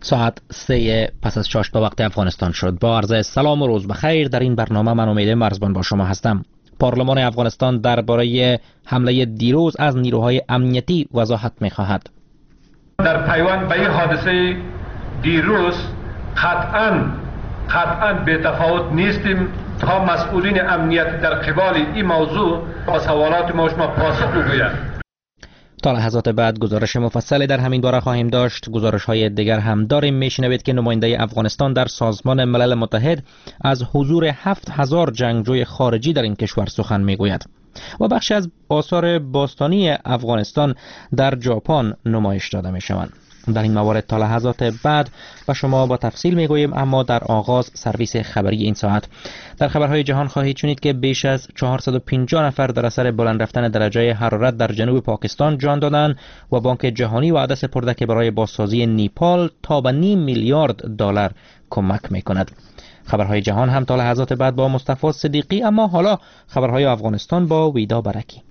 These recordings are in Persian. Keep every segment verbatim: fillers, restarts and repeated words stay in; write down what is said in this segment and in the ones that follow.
ساعت سه پس از شش به وقت افغانستان شد. با عرض سلام و روز بخیر. در این برنامه من امید مرزبان با شما هستم. پارلمان افغانستان درباره حمله دیروز از نیروهای امنیتی وضاحت می‌خواهد. در پیوند به این حادثه دیروز قطعاً قطعاً به تفاوت نیستیم تا مسئولین امنیت در قبال این موضوع با سوالات ما شما پاسخ بگویند. تا لحظات بعد گزارش مفصلی در همین باره خواهیم داشت. گزارش های دیگر هم داریم. میشنوید که نماینده افغانستان در سازمان ملل متحد از حضور هفت هزار جنگجوی خارجی در این کشور سخن میگوید و بخش از آثار باستانی افغانستان در ژاپن نمایش داده میشوند. در این موارد تا لحظات بعد و شما با تفصیل میگوییم، اما در آغاز سرویس خبری این ساعت. در خبرهای جهان خواهید شنید که بیش از چهارصد و پنجاه نفر در اثر بلند رفتن درجه حرارت در جنوب پاکستان جان دادند و بانک جهانی وعده سپرده که برای بازسازی نیپال تا به نیم میلیارد دلار کمک میکند. خبرهای جهان هم تا لحظات بعد با مصطفی صدیقی، اما حالا خبرهای افغانستان با ویدا برکی.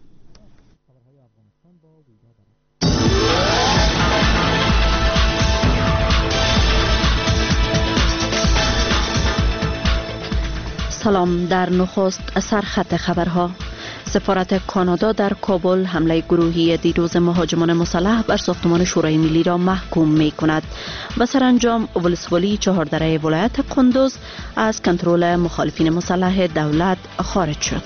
سلام. در نخست سرخط خبرها. سفارت کانادا در کابل حمله گروهی دیروز مهاجمان مسلح بر ساختمان شورای ملی را محکوم می کند و سرانجام ولسوالی چهاردره ولایت قندوز از کنترل مخالفین مسلح دولت خارج شد.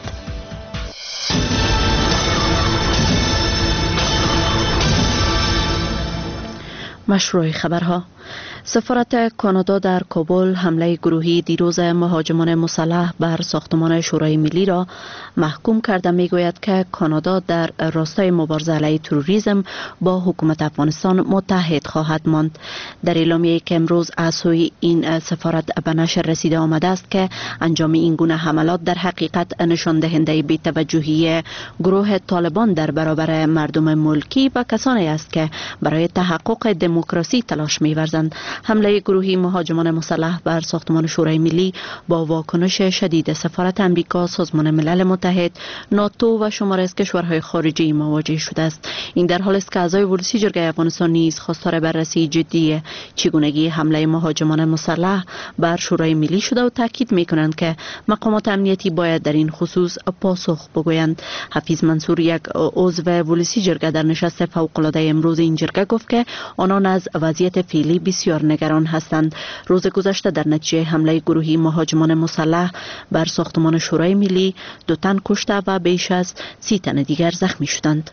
مشروع خبرها. سفارت کانادا در کابل حمله گروهی دیروز مهاجمان مسلح بر ساختمان شورای ملی را محکوم کرده میگوید که کانادا در راستای مبارزه علیه تروریسم با حکومت افغانستان متحد خواهد ماند. در اعلامیه‌ای که امروز از سوی این سفارت به نشر رسیده آمده است که انجام این گونه حملات در حقیقت نشان دهنده بی‌توجهی گروه طالبان در برابر مردم ملکی و کسانی است که برای تحقق دموکراسی تلاش می‌ورزند. حمله گروهی مهاجمان مسلح بر ساختمان شورای ملی با واکنش شدید سفارت امریکا، سازمان ملل متحد، ناتو و شماری از کشورهای خارجی مواجه شده است. این در حالی است که اعضای ولسی جرگه افغانستان نیز خواستار بررسی جدی چگونگی حمله مهاجمان مسلح بر شورای ملی شده و تاکید می‌کنند که مقامات امنیتی باید در این خصوص پاسخ بگویند. حفیظ منصور، یک عضو ولسی جرگه، در نشست فوق‌العاده امروز این جرگه گفت که آنان از وضعیت فعلی بسیار نگران هستند. روز گذشته در نتیجه حمله گروهی مهاجمان مسلح بر ساختمان شورای ملی دو تن کشته و بیش از سی تن دیگر زخمی شدند.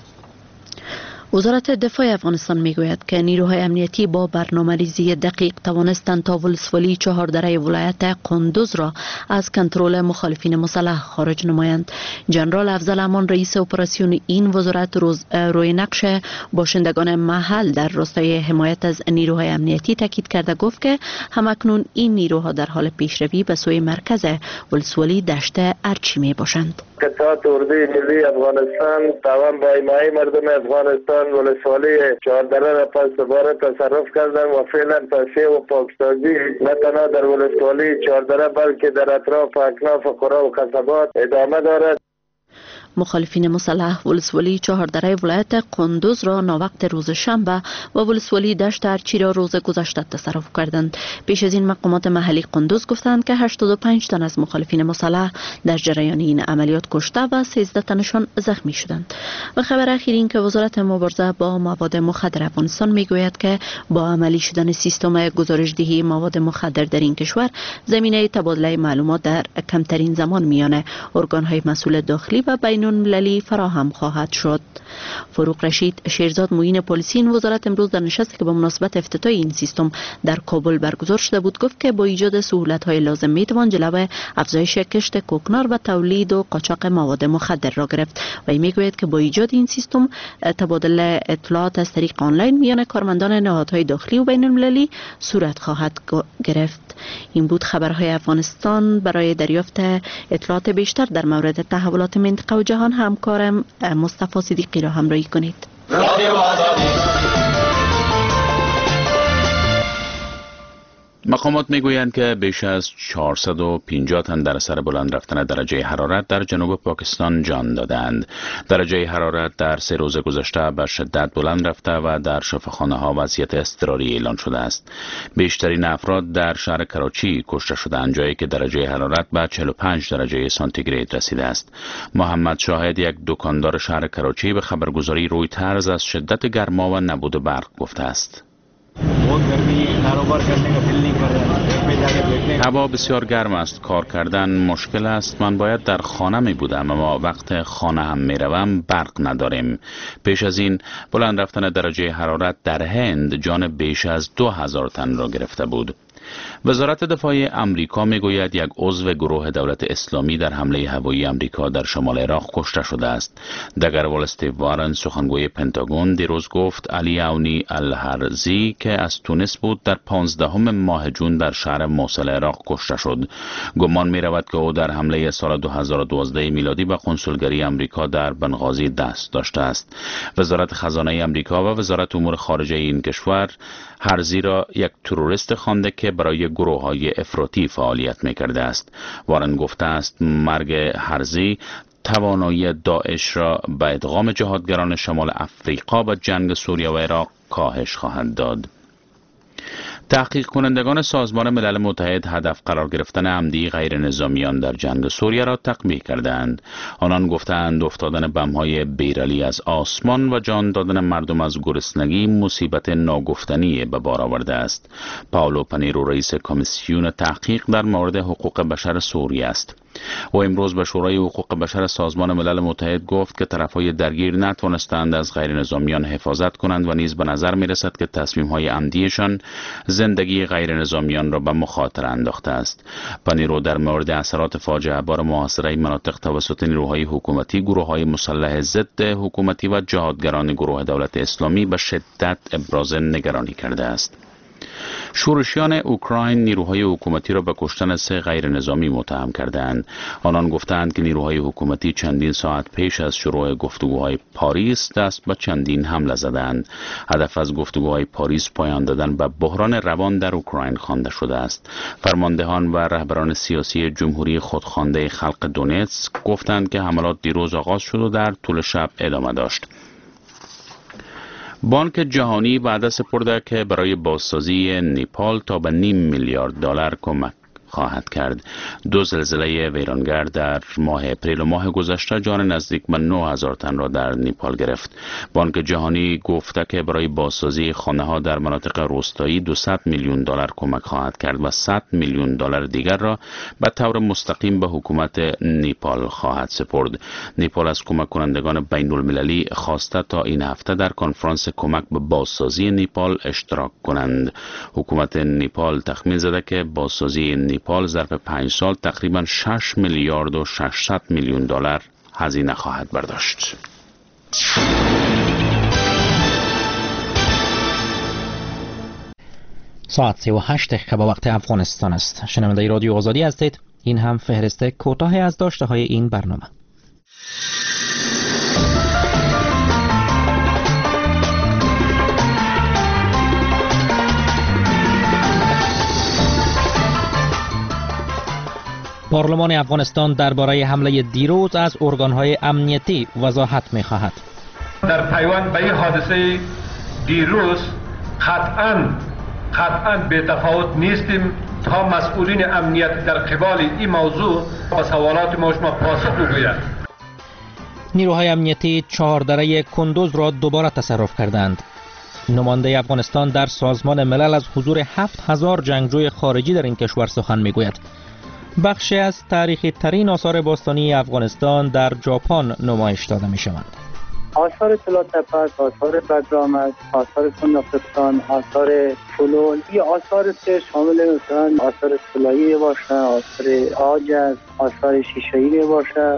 وزارت دفاع افغانستان میگوید که نیروهای امنیتی با برنامه‌ریزی دقیق توانستند تا ولسوالی چهاردره ولایت قندوز را از کنترل مخالفین مسلح خارج نمایند. جنرال افضل امان، رئیس اپراسیون این وزارت، روز روی نقش باشندگان محل در راستای حمایت از نیروهای امنیتی تاکید کرده گفت که همکنون این نیروها در حال پیشروی به سوی مرکز ولسوالی دشت ارچی می باشند. قطعات اردوی ملی افغانستان تمام با حمایت مردم افغانستان ولسوالی چهاردره را پس دوباره تصرف کردن و فعلا تصفیه و پاکسازی نه تنها در ولسوالی چهاردره بلکه در اطراف اکناف قرا و قصبات ادامه دارد. مخالفین مسلح ولسوالی چهاردره ولایت قندوز را ناوقت روز شنبه و ولسوالی دشت ارچی را روز گذشته تصرف کردند. پیش از این مقامات محلی قندوز گفتند که هشتاد و پنج تن از مخالفین مسلح در جریان این عملیات کشته و سیزده تنشان زخمی شدند. و خبر اخیر این که وزارت مبارزه با مواد مخدر افغانستان میگوید که با عملی شدن سیستم گزارشدهی مواد مخدر در این کشور، زمینه تبادله معلومات در کمترین زمان میان ارگان‌های مسئول داخلی و بین المللی فراهم خواهد شد. فروغ رشید شیرزاد، معین پلیسی این وزارت، امروز در نشستی که با مناسبت افتتاح این سیستم در کابل برگزار شده بود گفت که با ایجاد سهولت‌های لازم میتوان جلوی افزایش کشت کوکنار و تولید و قاچاق مواد مخدر را گرفت. و میگوید که با ایجاد این سیستم تبادل اطلاعات از طریق آنلاین میان کارمندان نهادهای داخلی و بین المللی صورت خواهد گرفت. این بود خبرهای افغانستان. برای دریافت اطلاعات بیشتر در مورد تحولات منطقه و جهان همکارم مصطفی صدیقی را همراهی کنید. مقامات میگویند که بیش از چهارصد و پنجاه تن در اثر بلند رفتن درجه حرارت در جنوب پاکستان جان دادند. درجه حرارت در سه روز گذشته به شدت بلند رفته و در شفاخانه ها وضعیت اضطراری اعلان شده است. بیشترین افراد در شهر کراچی کشته شدند، جایی که درجه حرارت به چهل و پنج درجه سانتیگراد رسیده است. محمد شاهد، یک دکاندار شهر کراچی، به خبرگزاری رویترز از شدت گرما و نبود برق گفته است. هوا بسیار گرم است، کار کردن مشکل است. من باید در خانه می بودم، اما وقت خانه هم می روم برق نداریم. پیش از این بلند رفتن درجه حرارت در هند جان بیش از دو هزار تن را گرفته بود. وزارت دفاع امریکا میگوید یک عضو گروه دولت اسلامی در حمله هوایی امریکا در شمال عراق کشته شده است. دگروال استیو وارن، سخنگوی پنتاگون، دیروز گفت علی عونی الحرزی که از تونس بود در پانزدهم ماه جون در شهر موصل عراق کشته شد. گمان می رود که او در حمله سال دو هزار و دوازده میلادی به کنسولگری امریکا در بنغازی دست داشته است. وزارت خزانه امریکا و وزارت امور خارجه این کشور هرزی را یک تروریست خوانده که برای گروه های افراطی فعالیت می کرده است. وارن گفته است مرگ هرزی توانایی داعش را به ادغام جهادگران شمال افریقا و جنگ سوریه و عراق کاهش خواهد داد. تحقیق کنندگان سازمان ملل متحد هدف قرار گرفتن عمدی غیر نظامیان در جنگ سوریه را تقبیح کردند. آنان گفتند افتادن بم‌های بیرلی از آسمان و جان دادن مردم از گرسنگی مصیبت ناگفتنی به بار آورده است. پائولو پنیرو، رئیس کمیسیون تحقیق در مورد حقوق بشر سوریه است. او امروز به شورای حقوق بشر سازمان ملل متحد گفت که طرفهای درگیر نتوانستند از غیر نظامیان حفاظت کنند و نیز به نظر می رسد که تصمیم‌های عمدیشان زندگی غیر نظامیان را به مخاطره انداخته است. پنیرو در مورد اثرات فاجعه بار محاصره مناطق توسط نیروهای حکومتی، گروه‌های مسلح ضد حکومتی و جهادگران گروه دولت اسلامی به شدت ابراز نگرانی کرده است. شورشیان اوکراین نیروهای حکومتی را به کشتن سه غیر نظامی متهم کردند. آنان گفتند که نیروهای حکومتی چندین ساعت پیش از شروع گفتگوهای پاریس دست به چندین حمله زدند. هدف از گفتگوهای پاریس پایان دادن به بحران روان در اوکراین خوانده شده است. فرماندهان و رهبران سیاسی جمهوری خودخوانده خلق دونتسک گفتند که حملات دیروز آغاز شد و در طول شب ادامه داشت. بانک جهانی وعده سپرده که برای بازسازی نیپال تا به نیم میلیارد دلار کمک خواهد کرد. دو زلزله ویرانگر در ماه اپریل و ماه گذشته جان نزدیک به نه هزار تن را در نیپال گرفت. بانک جهانی گفته که برای بازسازی خانه‌ها در مناطق روستایی دویست میلیون دلار کمک خواهد کرد و صد میلیون دلار دیگر را به طور مستقیم به حکومت نیپال خواهد سپرد. نیپال از کمک کنندگان بین المللی خواسته تا این هفته در کنفرانس کمک به بازسازی نیپال اشتراک کنند. حکومت نیپال تخمین زده که بازسازی نیپال نیپال ظرف پنج سال تقریباً شش میلیارد و ششصد میلیون دلار هزینه خواهد برداشت. ساعت سی و هشت دقیقه به وقت افغانستان است. شنونده رادیو آزادی هستید. این هم فهرست کوتاه از داشته های این برنامه. پارلمان افغانستان درباره حمله دیروز از ارگان‌های امنیتی وضاحت می‌خواهد. در پیوند به این حادثه دیروز قطعاً قطعاً به تفاوت نیستیم تا مسئولین امنیت در قبال این موضوع با سوالات ما شما پاسخ بگویند. نیروهای امنیتی چهار دره کندوز را دوباره تصرف کردند. نماینده افغانستان در سازمان ملل از حضور هفت هزار جنگجوی خارجی در این کشور سخن می‌گوید. بخشی از تاریخی ترین آثار باستانی افغانستان در ژاپن نمایش داده می شوند. آثار طلاتپس، آثار بدرآمد، آثار سناپستان، آثار فلول، این آثار که شامل مثلا آثار طلایی باشه، آثار عاج، آثار شیشه‌ای باشه.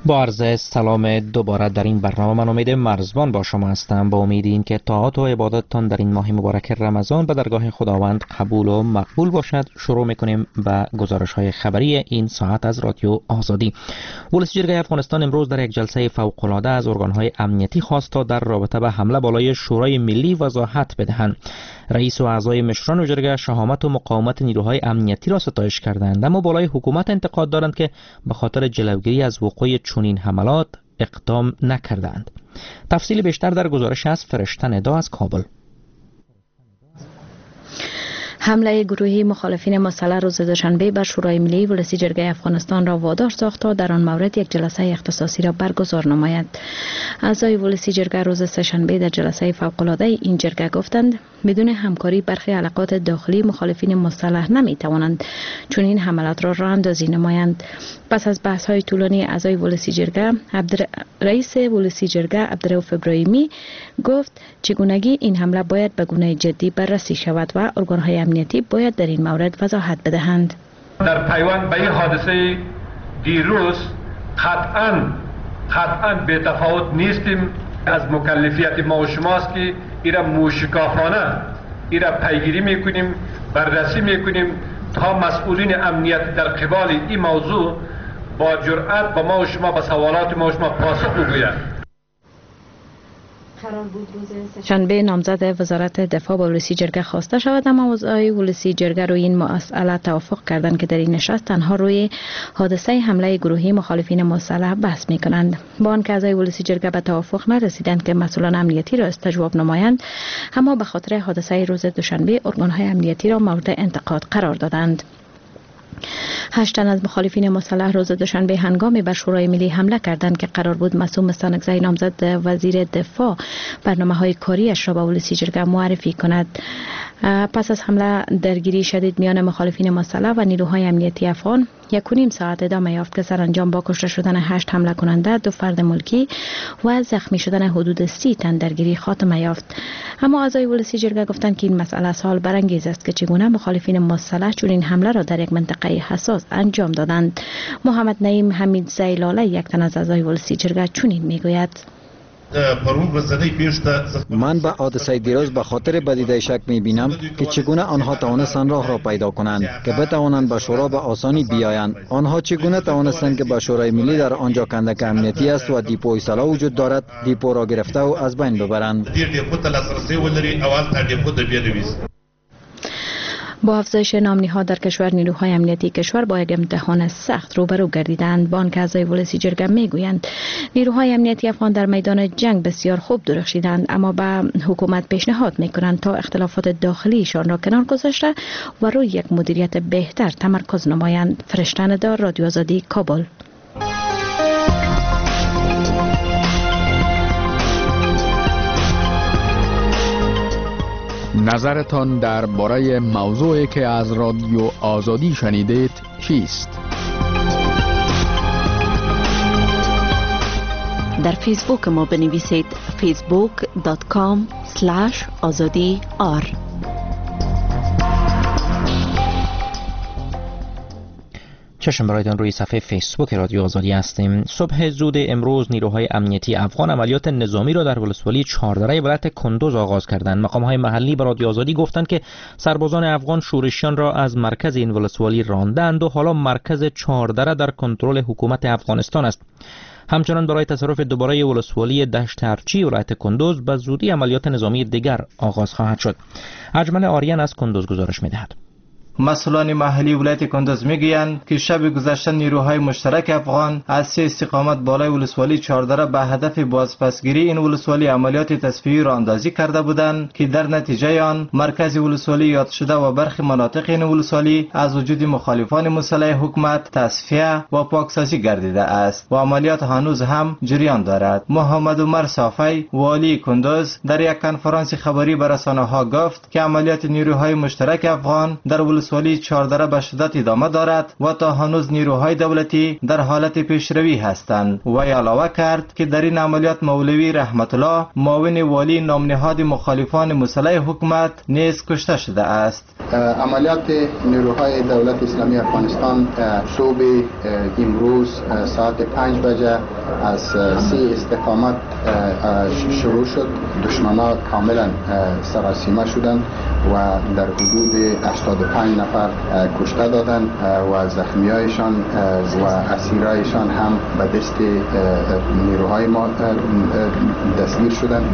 با عرض سلام دوباره در این برنامه، من امید مرزبان با شما هستم. با امید این که طاعات و عبادتتان در این ماه مبارک رمضان به درگاه خداوند قبول و مقبول باشد. شروع میکنیم به گزارش های خبری این ساعت از رادیو آزادی. ولسی جرگه افغانستان امروز در یک جلسه فوق العاده از ارگان های امنیتی خواست تا در رابطه به حمله بالای شورای ملی وضاحت بدهند. رئیس و اعضای مشران جرگه شهامت و مقاومت نیروهای امنیتی را ستایش کردند، اما بالای حکومت انتقاد دارند که به خاطر جلوگیری از وقوع چنین حملات اقدام نکردند. تفصیل بیشتر در گزارش از فرشته ندا از کابل. حمله گروهی مخالفین مسلح روز دوشنبه بر شورای ملی ولسی جرگه افغانستان را وادار ساخت تا در آن مورد یک جلسه اختصاصی را برگزار نماید. اعضای ولسی جرگه روز سه‌شنبه در جلسه فوق‌العاده این جرگه گفتند بدون همکاری برخی علاقات داخلی مخالفین مسلح نمی توانند چون این حملات را راه اندازی نمایند. پس از بحث های طولانی اعضای ولسی جرگه، عبدر... رئیس ولسی جرگه عبدالرؤوف ابراهیمی گفت چگونگی این حمله باید به گونه جدی بررسی شود و ارگان‌های امنیتی باید در این مورد وضاحت بدهند. در پیوند به این حادثه دیروز قطعاً قطعاً به تفاوت نیستیم. از مکلفیت ما و شماست که ایرا موشکافانه ایرا پیگیری میکنیم، بررسی میکنیم تا مسئولین امنیت در قبال این موضوع با جرأت با ما و شما، با سوالات ما و شما پاسخ بگویند. قرار بود روز شنبه نامزد وزارت دفاع با ولسی جرگه خواسته شود، اما اعضای ولسی جرگه روی این مسئله توافق کردند که در این نشست تنها روی حادثه حمله گروهی مخالفین مسلح بحث می‌کنند. با آنکه اعضای ولسی جرگه به توافق نرسیدند که مسئولان امنیتی را استجواب نمایند، اما به خاطر حادثه روز دوشنبه ارگان‌های امنیتی را مورد انتقاد قرار دادند. هشت تن از مخالفین مسلح روز دوشنبه هنگامی بر شورای ملی حمله کردند که قرار بود معصوم استانکزی نامزد وزیر دفاع برنامه‌های کاریش را به ولسی جرگه معرفی کند. پس از حمله درگیری شدید میان مخالفین مسلح و نیروهای امنیتی افغان یک و نیم ساعت ادامه یافت که سرانجام با کشته شدن هشت حمله کننده، دو فرد ملکی و زخمی شدن حدود سی تن درگیری خاتمه یافت. اما اعضای ولسی جرگه گفتند که این مسئله سوال برانگیز است که چگونه مخالفین مسلح چون این حمله را در یک منطقه حساس انجام دادند. محمد نعیم حمید زیلاله یک تن از اعضای ولسی جرگه چنین میگوید: من به حادثه دیروز به خاطر بدیده شک می بینم که چگونه آنها توانستند راه را پیدا کنند که بتوانند به شورا به آسانی بیایند. آنها چگونه توانستند که به شورای ملی در آنجا کندک امنیتی است و دیپوی سلاح وجود دارد دیپو را گرفته و از بین ببرند. با افزایش نام‌نهاد در کشور، نیروهای امنیتی کشور با یک امتحان سخت روبرو گردیدند. با آنکه اعضای ولسی جرگه میگویند نیروهای امنیتی افغان در میدان جنگ بسیار خوب درخشیدند، اما به حکومت پیشنهاد میکنند تا اختلافات داخلیشان را کنار گذاشته و روی یک مدیریت بهتر تمرکز نمایند. فرشته ندا، رادیو آزادی، کابل. نظرتان درباره موضوعی که از رادیو آزادی شنیدید چیست؟ در فیسبوک ما بنویسید فیسبوک دات کام اسلش آزادی آر. چشم برایتان روی صفحه فیسبوک رادیو آزادی هستیم. صبح زود امروز نیروهای امنیتی افغان عملیات نظامی را در ولسوالی چهاردره ولایت کندوز آغاز کردند. مقام‌های محلی به رادیو آزادی گفتند که سربازان افغان شورشیان را از مرکز این ولسوالی راندند و حالا مرکز چهاردره در کنترل حکومت افغانستان است. همچنان برای تصرف دوباره ولسوالی دشت ارچی ولایت کندوز به زودی عملیات نظامی دیگر آغاز خواهد شد. اجمل آریان از کندوز گزارش می‌دهد. مسئولان محلی ولایت کندوز میگویند که شب گذشته نیروهای مشترک افغان از سه استقامت بالای ولسوالی چهاردره به هدف بازپسگیری این ولسوالی عملیات تصفیه‌ای را اندازی کرده بودند که در نتیجه آن مرکز ولسوالی یاد شده و برخی مناطق این ولسوالی از وجود مخالفان مسلح حکومت تصفیه و پاکسازی گردیده است و عملیات هنوز هم جریان دارد. محمد عمر صافی والی کندوز در یک کنفرانس خبری به رسانه‌ها گفت که عملیات نیروهای مشترک افغان در ولسوالی چهاردره به شدت ادامه دارد و تا هنوز نیروهای دولتی در حالت پیشروی هستند. و علاوه کرد که در این عملیات مولوی رحمت الله معاون والی نامنهاد مخالفان مسلح حکومت نیز کشته شده است. عملیات نیروهای دولت اسلامی افغانستان صبح امروز ساعت پنج بجه از سی استقامت شروع شد. دشمنان کاملا سراسیمه شدند و در حدود هشتاد و پنج نفر کشته دادند و زخمیایشان و اسیرایشان هم به دست نیروهای ما دستگیر شدند.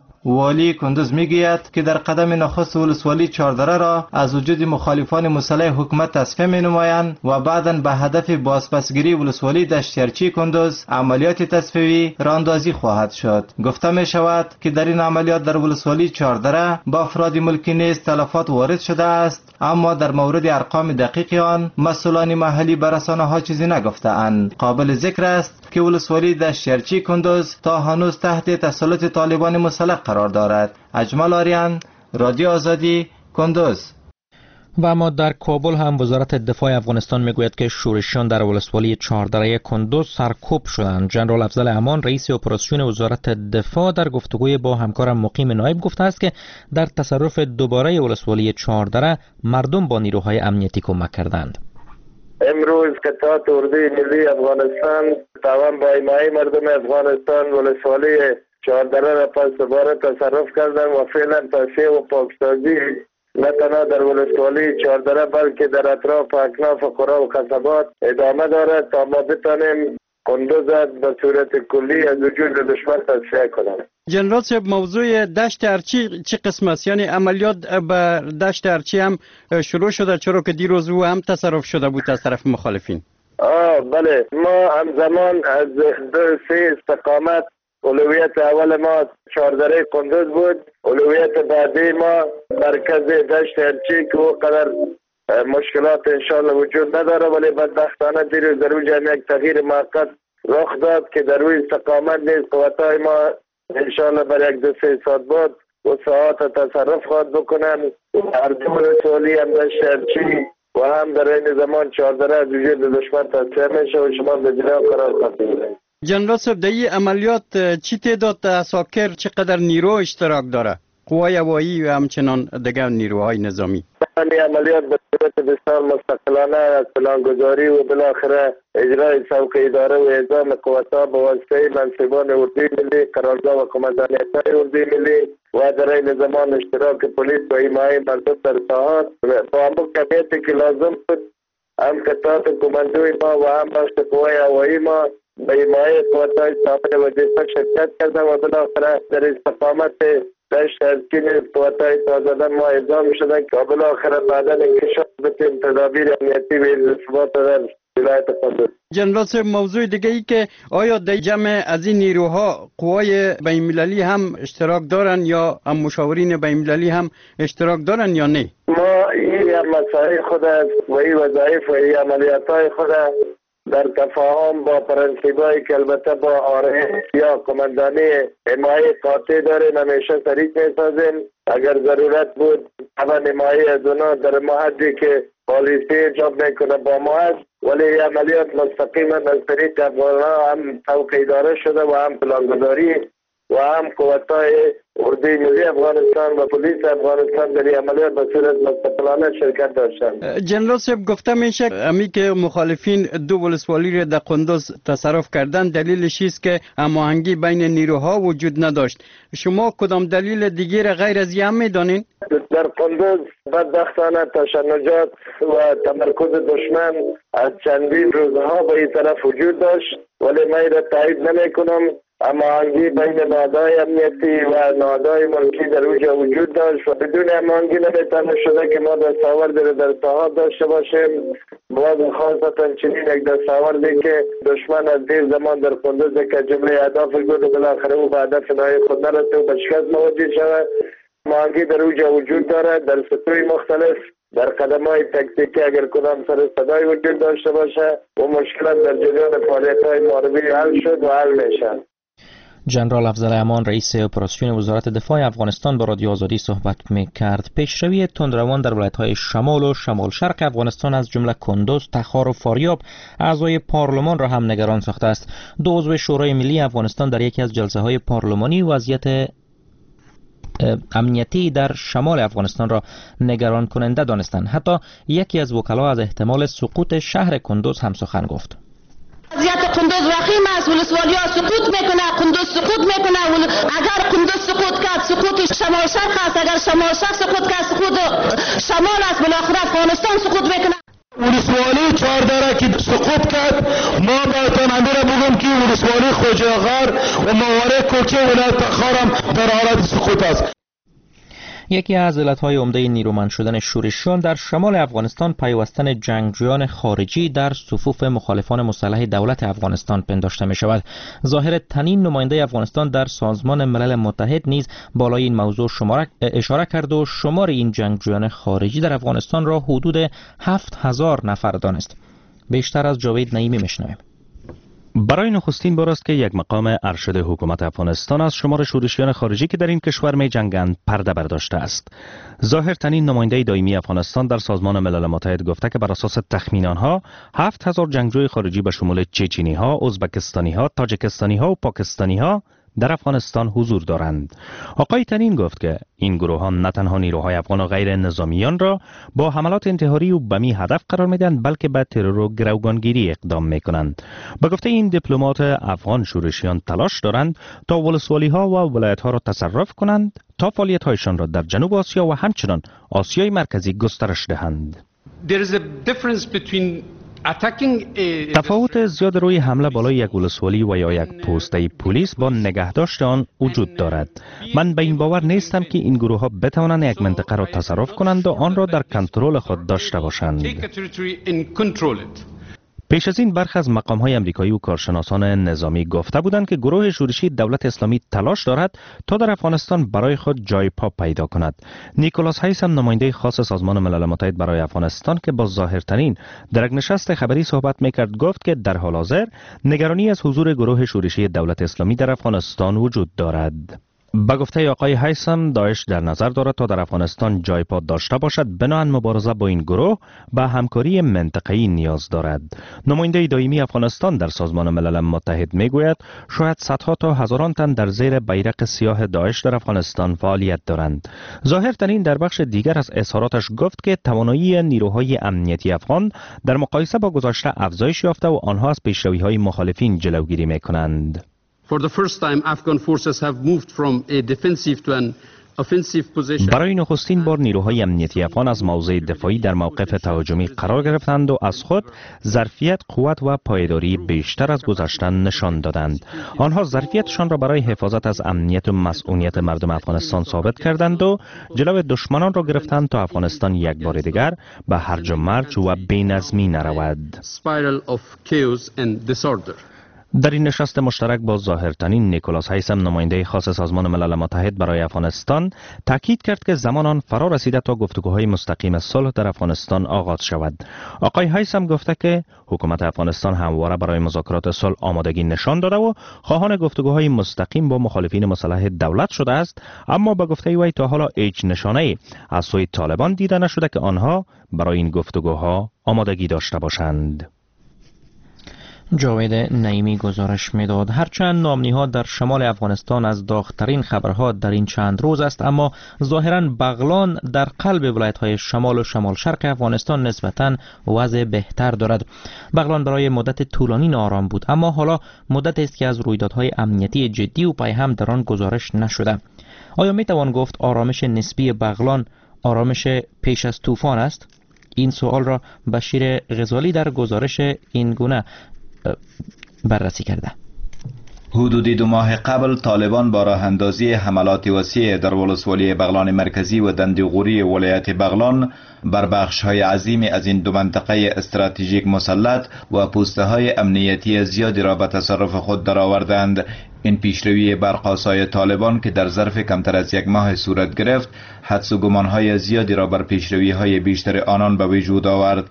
والی کندوز میگوید که در قدم نخست ولسوالی چهاردره را از وجود مخالفان مسلح حکومت تصفیه می نمایند و بعداً به هدف بازپسگیری ولسوالی دشتیارچی کندوز عملیات تصفیوی راندازی خواهد شد. گفته می شود که در این عملیات در ولسوالی چهاردره با افراد ملکی نیز تلفات وارد شده است، اما در مورد ارقام دقیق آن مسئولان محلی به رسانه‌ها چیزی نگفته اند. قابل ذکر است که ولسوالی دشتیارچی کندوز تا هنوز تحت تسلط طالبان مسلح قرار دارد. اجمل آریان، رادیو آزادی، کندوز. و اما در کابل هم وزارت دفاع افغانستان میگوید که شورشیان در ولسوالی چهاردره کندوز سرکوب شدند. جنرال افضل امان رئیس اپراسیون وزارت دفاع در گفتگوی با همکارم مقیم نایب گفته است که در تصرف دوباره ولسوالی چهاردره مردم با نیروهای امنیتی کمک کردند. امروز قطعات اردوی ملی افغانستان توان با حمایت مردم افغانستان ولسوالی چهاردره را پس دوباره تصرف کردن و فعلا تصفیه و پاکسازی نه تنها در ولسوالی چهاردره بلکه در اطراف اکناف قرا و قصبات ادامه دارد تا ما بتانیم کندوز به صورت کلی از وجود دشمن تصفیه کنیم. جنرال صاحب، موضوع دشت ارچی چه قسم است؟ یعنی عملیات به دشت ارچی هم شروع شده، چرا که دیروز او هم تصرف شده بود از طرف مخالفین؟ آه بله، ما همزمان از دو سه استقامت اولویت اول ما چهاردره کندوز بود، اولویت بعدی ما مرکز دشت ارچی که او قدر مشکلات انشاءالله وجود نداره، ولی بدبختانه دیروز در اوج یک تغییر موقت رخ داد که در روی استقامت نیز قوتای ما انشاءالله بر یک دو سه ساعت بعد و ساعت تصرف خواهد بکنن. هر دو ولسوالی هم دشت ارچی و هم در این زمان چهاردره از وجود دشمن تصفیه میشه و شما به جناب قرار خواهد بگیرید. جنرال صاحب، در این عملیات چی تعداد عساکر چقدر نیرو اشتراک داره؟ قوای هوایی و همچنان دیگر نیروهای نظامی. این عملیات به صورت بسیار مستقلانه از پلانگذاری و بالاخره اجرای سوق اداره و اعزام قوت‌ها به واسطه منصبان اردوی ملی، قرارگاه و کماندانیت‌های اردوی ملی و در این زمان اشتراک پلیس و حمایت مردم در ساحات با همون کمیتی که لازم بود، هم قطعات کماندوی ما و هم بخش قوای هوایی ما به حمایت قوت‌های شامل وظیفه شرکت کردن و بالاخره در استقامت دشت ارچی قوت‌های تازه ما اعزام شدن که بالاخره بعدا انکشاف بتیم تدابیر امنیتی و ارتباط در ولایت کندوز. جنرال صاحب، موضوع دیگه ای که آیا در جمع از این نیروها قوای بین‌المللی هم اشتراک دارن یا هم مشاورین بین‌المللی هم اشتراک دارن یا نه؟ ما این مسائل خود و این وظایف و این عملیات‌های خود در تفاهم با پرنسیبایی که البته با آره یا کماندانی حمایت قاطع داریم همیشه شریک می‌سازیم. اگر ضرورت بود اول حمایت از اونا در محدی که پالیسی جاب میکنه با ما هست، ولی عملیات مستقیما از طریق افغان‌ها هم سوق اداره شده و هم پلانگذاری و هم قوت‌های اردوی ملی افغانستان و پلیس افغانستان در این عملیات به صورت مستقلانه شرکت داشتند. جنرال صاحب، گفته میشه امی که مخالفین دو ولسوالی را در کندوز تصرف کردن دلیلش است که هماهنگی بین نیروها وجود نداشت. شما کدام دلیل دیگر غیر از این میدانین؟ در کندوز بدبختانه تشنجات و تمرکز دشمن از چندین روزها به این طرف وجود داشت، ولی من را تایید نمی کنم. هماهنگی بین نهادهای امنیتی و نهادهای ملکی در اوجا وجود داشت و بدون هماهنگی نمیتونه شده که ما دستاورد در ساحات داشته باشیم. باز خاصتا چنین یک دستاوردی که دشمن از دیر زمان در کندوز که جمله اهداف بود و بالاخره او به هدف نهایی خود نرسه و به شکست مواجه شود. هماهنگی در اوجا وجود دارد در سطوح مختلف، در قدم‌های تکتیکی اگر کدام سر صدای وجود داشته باشه و مشکلات در جریان فعالیت‌های محاربی حل شد و حل میشن. جنرال افضل امان رئیس اپراسیون وزارت دفاع افغانستان با رادیو آزادی صحبت می‌کرد. پیشروی تندروان در ولایت‌های شمال و شمال شرق افغانستان از جمله کندوز، تخار و فاریاب اعضای پارلمان را هم نگران ساخته است. دو عضو شورای ملی افغانستان در یکی از جلسه‌های پارلمانی وضعیت امنیتی در شمال افغانستان را نگران کننده دانستند. حتی یکی از وکلا از احتمال سقوط شهر کندوز هم سخن گفت. وضعیت قندوز وخیم است، ولسوالی ها سقوط میکنه، قندوز سقوط میکنه. اگر قندوز سقوط کرد سقوط شمال شرق است، اگر شمال شرق سقوط کرد سقوط شمال است، بالاخره افغانستان سقوط میکنه. ولسوالی چهاردره که سقوط کرد، ما باید امیر بگم که ولسوالی خوجاغر و موارد کوچه ولایت تخار هم در حالت سقوط است. یکی از علتهای عمده نیرومند شدن شورشیان در شمال افغانستان پیوستن جنگجویان خارجی در صفوف مخالفان مسلح دولت افغانستان پنداشته می شود. ظاهر تنین نماینده افغانستان در سازمان ملل متحد نیز بالای این موضوع شماره اشاره کرد و شمار این جنگجویان خارجی در افغانستان را حدود هفت هزار نفر دانست. بیشتر از جاوید نعیمی میشنویم. برای نخستین بار است که یک مقام ارشد حکومت افغانستان از شمار شورشیان خارجی که در این کشور می جنگند پرده برداشته است. ظاهر تنین نماینده دائمی افغانستان در سازمان ملل متحد گفته که بر اساس تخمین آنها هفت هزار جنگجوی خارجی به شمول چچنی ها، ازبکستانی ها، تاجیکستانی ها و پاکستانی ها در افغانستان حضور دارند. آقای تنین گفت که این گروهان نه تنها نیروهای افغان و غیر نظامیان را با حملات انتحاری و بمی هدف قرار میدهند، بلکه به ترور و گروگانگیری اقدام میکنند. به گفته این دیپلمات، افغان شورشیان تلاش دارند تا ولسوالی ها و ولایت ها را تصرف کنند تا فعالیت هایشان را در جنوب آسیا و همچنان آسیای مرکزی گسترش دهند. تفاوت زیاد روی حمله بالای یک ولسوالی و یا یک پوسته پلیس با نگهداشت آن وجود دارد. من به این باور نیستم که این گروه ها بتوانند یک منطقه را تصرف کنند و آن را در کنترل خود داشته باشند. پیش از این برخی از مقام‌های امریکایی و کارشناسان نظامی گفته بودند که گروه شورشی دولت اسلامی تلاش دارد تا در افغانستان برای خود جای پا پیدا کند. نیکولاس هایس هم نماینده خاص سازمان ملل متحد برای افغانستان که با ظاهرترین در یک نشست خبری صحبت میکرد گفت که در حال حاضر نگرانی از حضور گروه شورشی دولت اسلامی در افغانستان وجود دارد. به گفته آقای هایسم، داعش در نظر دارد تا در افغانستان جای پا داشته باشد، بنابراین مبارزه با این گروه به همکاری منطقه‌ای نیاز دارد. نماینده دائمی افغانستان در سازمان ملل متحد میگوید شاید صدها تا هزاران تن در زیر بیرق سیاه داعش در افغانستان فعالیت دارند. ظاهرترین در بخش دیگر از اظهاراتش گفت که توانایی نیروهای امنیتی افغان در مقایسه با گذشته افزایش یافته و آنها از پیشروی‌های مخالفین جلوگیری می‌کنند. For the first time, Afghan forces have moved from a defensive to an offensive position. برای نخستین بار نیروهای امنیتی افغان از موضع دفاعی در موقف تهاجمی قرار گرفتند و از خود ظرفیت، قوت و پایداری بیشتر از گذشته نشان دادند. آنها ظرفیتشان را برای حفاظت از امنیت و مسئولیت مردم افغانستان ثابت کردند و جلو دشمنان را گرفتند تا افغانستان یک بار دیگر به هرج و مرج و بی‌نظمی نرود. Spiral of chaos and disorder. در این نشست مشترک با ظاهرتنین، نیکولاس هایسم نماینده خاص سازمان ملل متحد برای افغانستان تاکید کرد که زمان آن فرا رسیده تا گفتگوهای مستقیم صلح در افغانستان آغاز شود. آقای هایسم گفته که حکومت افغانستان همواره برای مذاکرات صلح آمادگی نشان داده و خواهان گفتگوهای مستقیم با مخالفین مسلح دولت شده است، اما به گفته وی تا حالا هیچ نشانه‌ای از سوی طالبان دیده نشده که آنها برای این گفتگوها آمادگی داشته باشند. جاوید نعیمی گزارش میداد. هرچند نامنی‌ها در شمال افغانستان از داغ‌ترین خبرها در این چند روز است، اما ظاهراً بغلان در قلب ولایت‌های شمال و شمال شرق افغانستان نسبتاً وضع بهتر دارد. بغلان برای مدت طولانی ناآرام بود، اما حالا مدت است که از رویدادهای امنیتی جدی و پیهم در آن گزارش نشده. آیا میتوان گفت آرامش نسبی بغلان آرامش پیش از طوفان است؟ این سوال را بشیر غزالی در گزارش این گونه بررسی کرده. حدود دو ماه قبل طالبان با راه اندازی حملات وسیع در ولسوالی بغلان مرکزی و دندیغوری ولایت بغلان بر بخش های عظیمی از این دو منطقه استراتژیک مسلط و پوسته های امنیتی زیادی را به تصرف خود درآوردند. این پیشروی برقاسای طالبان که در ظرف کمتر از یک ماه صورت گرفت، حدس و گمان های زیادی را بر پیشروی های بیشتر آنان به وجود آورد.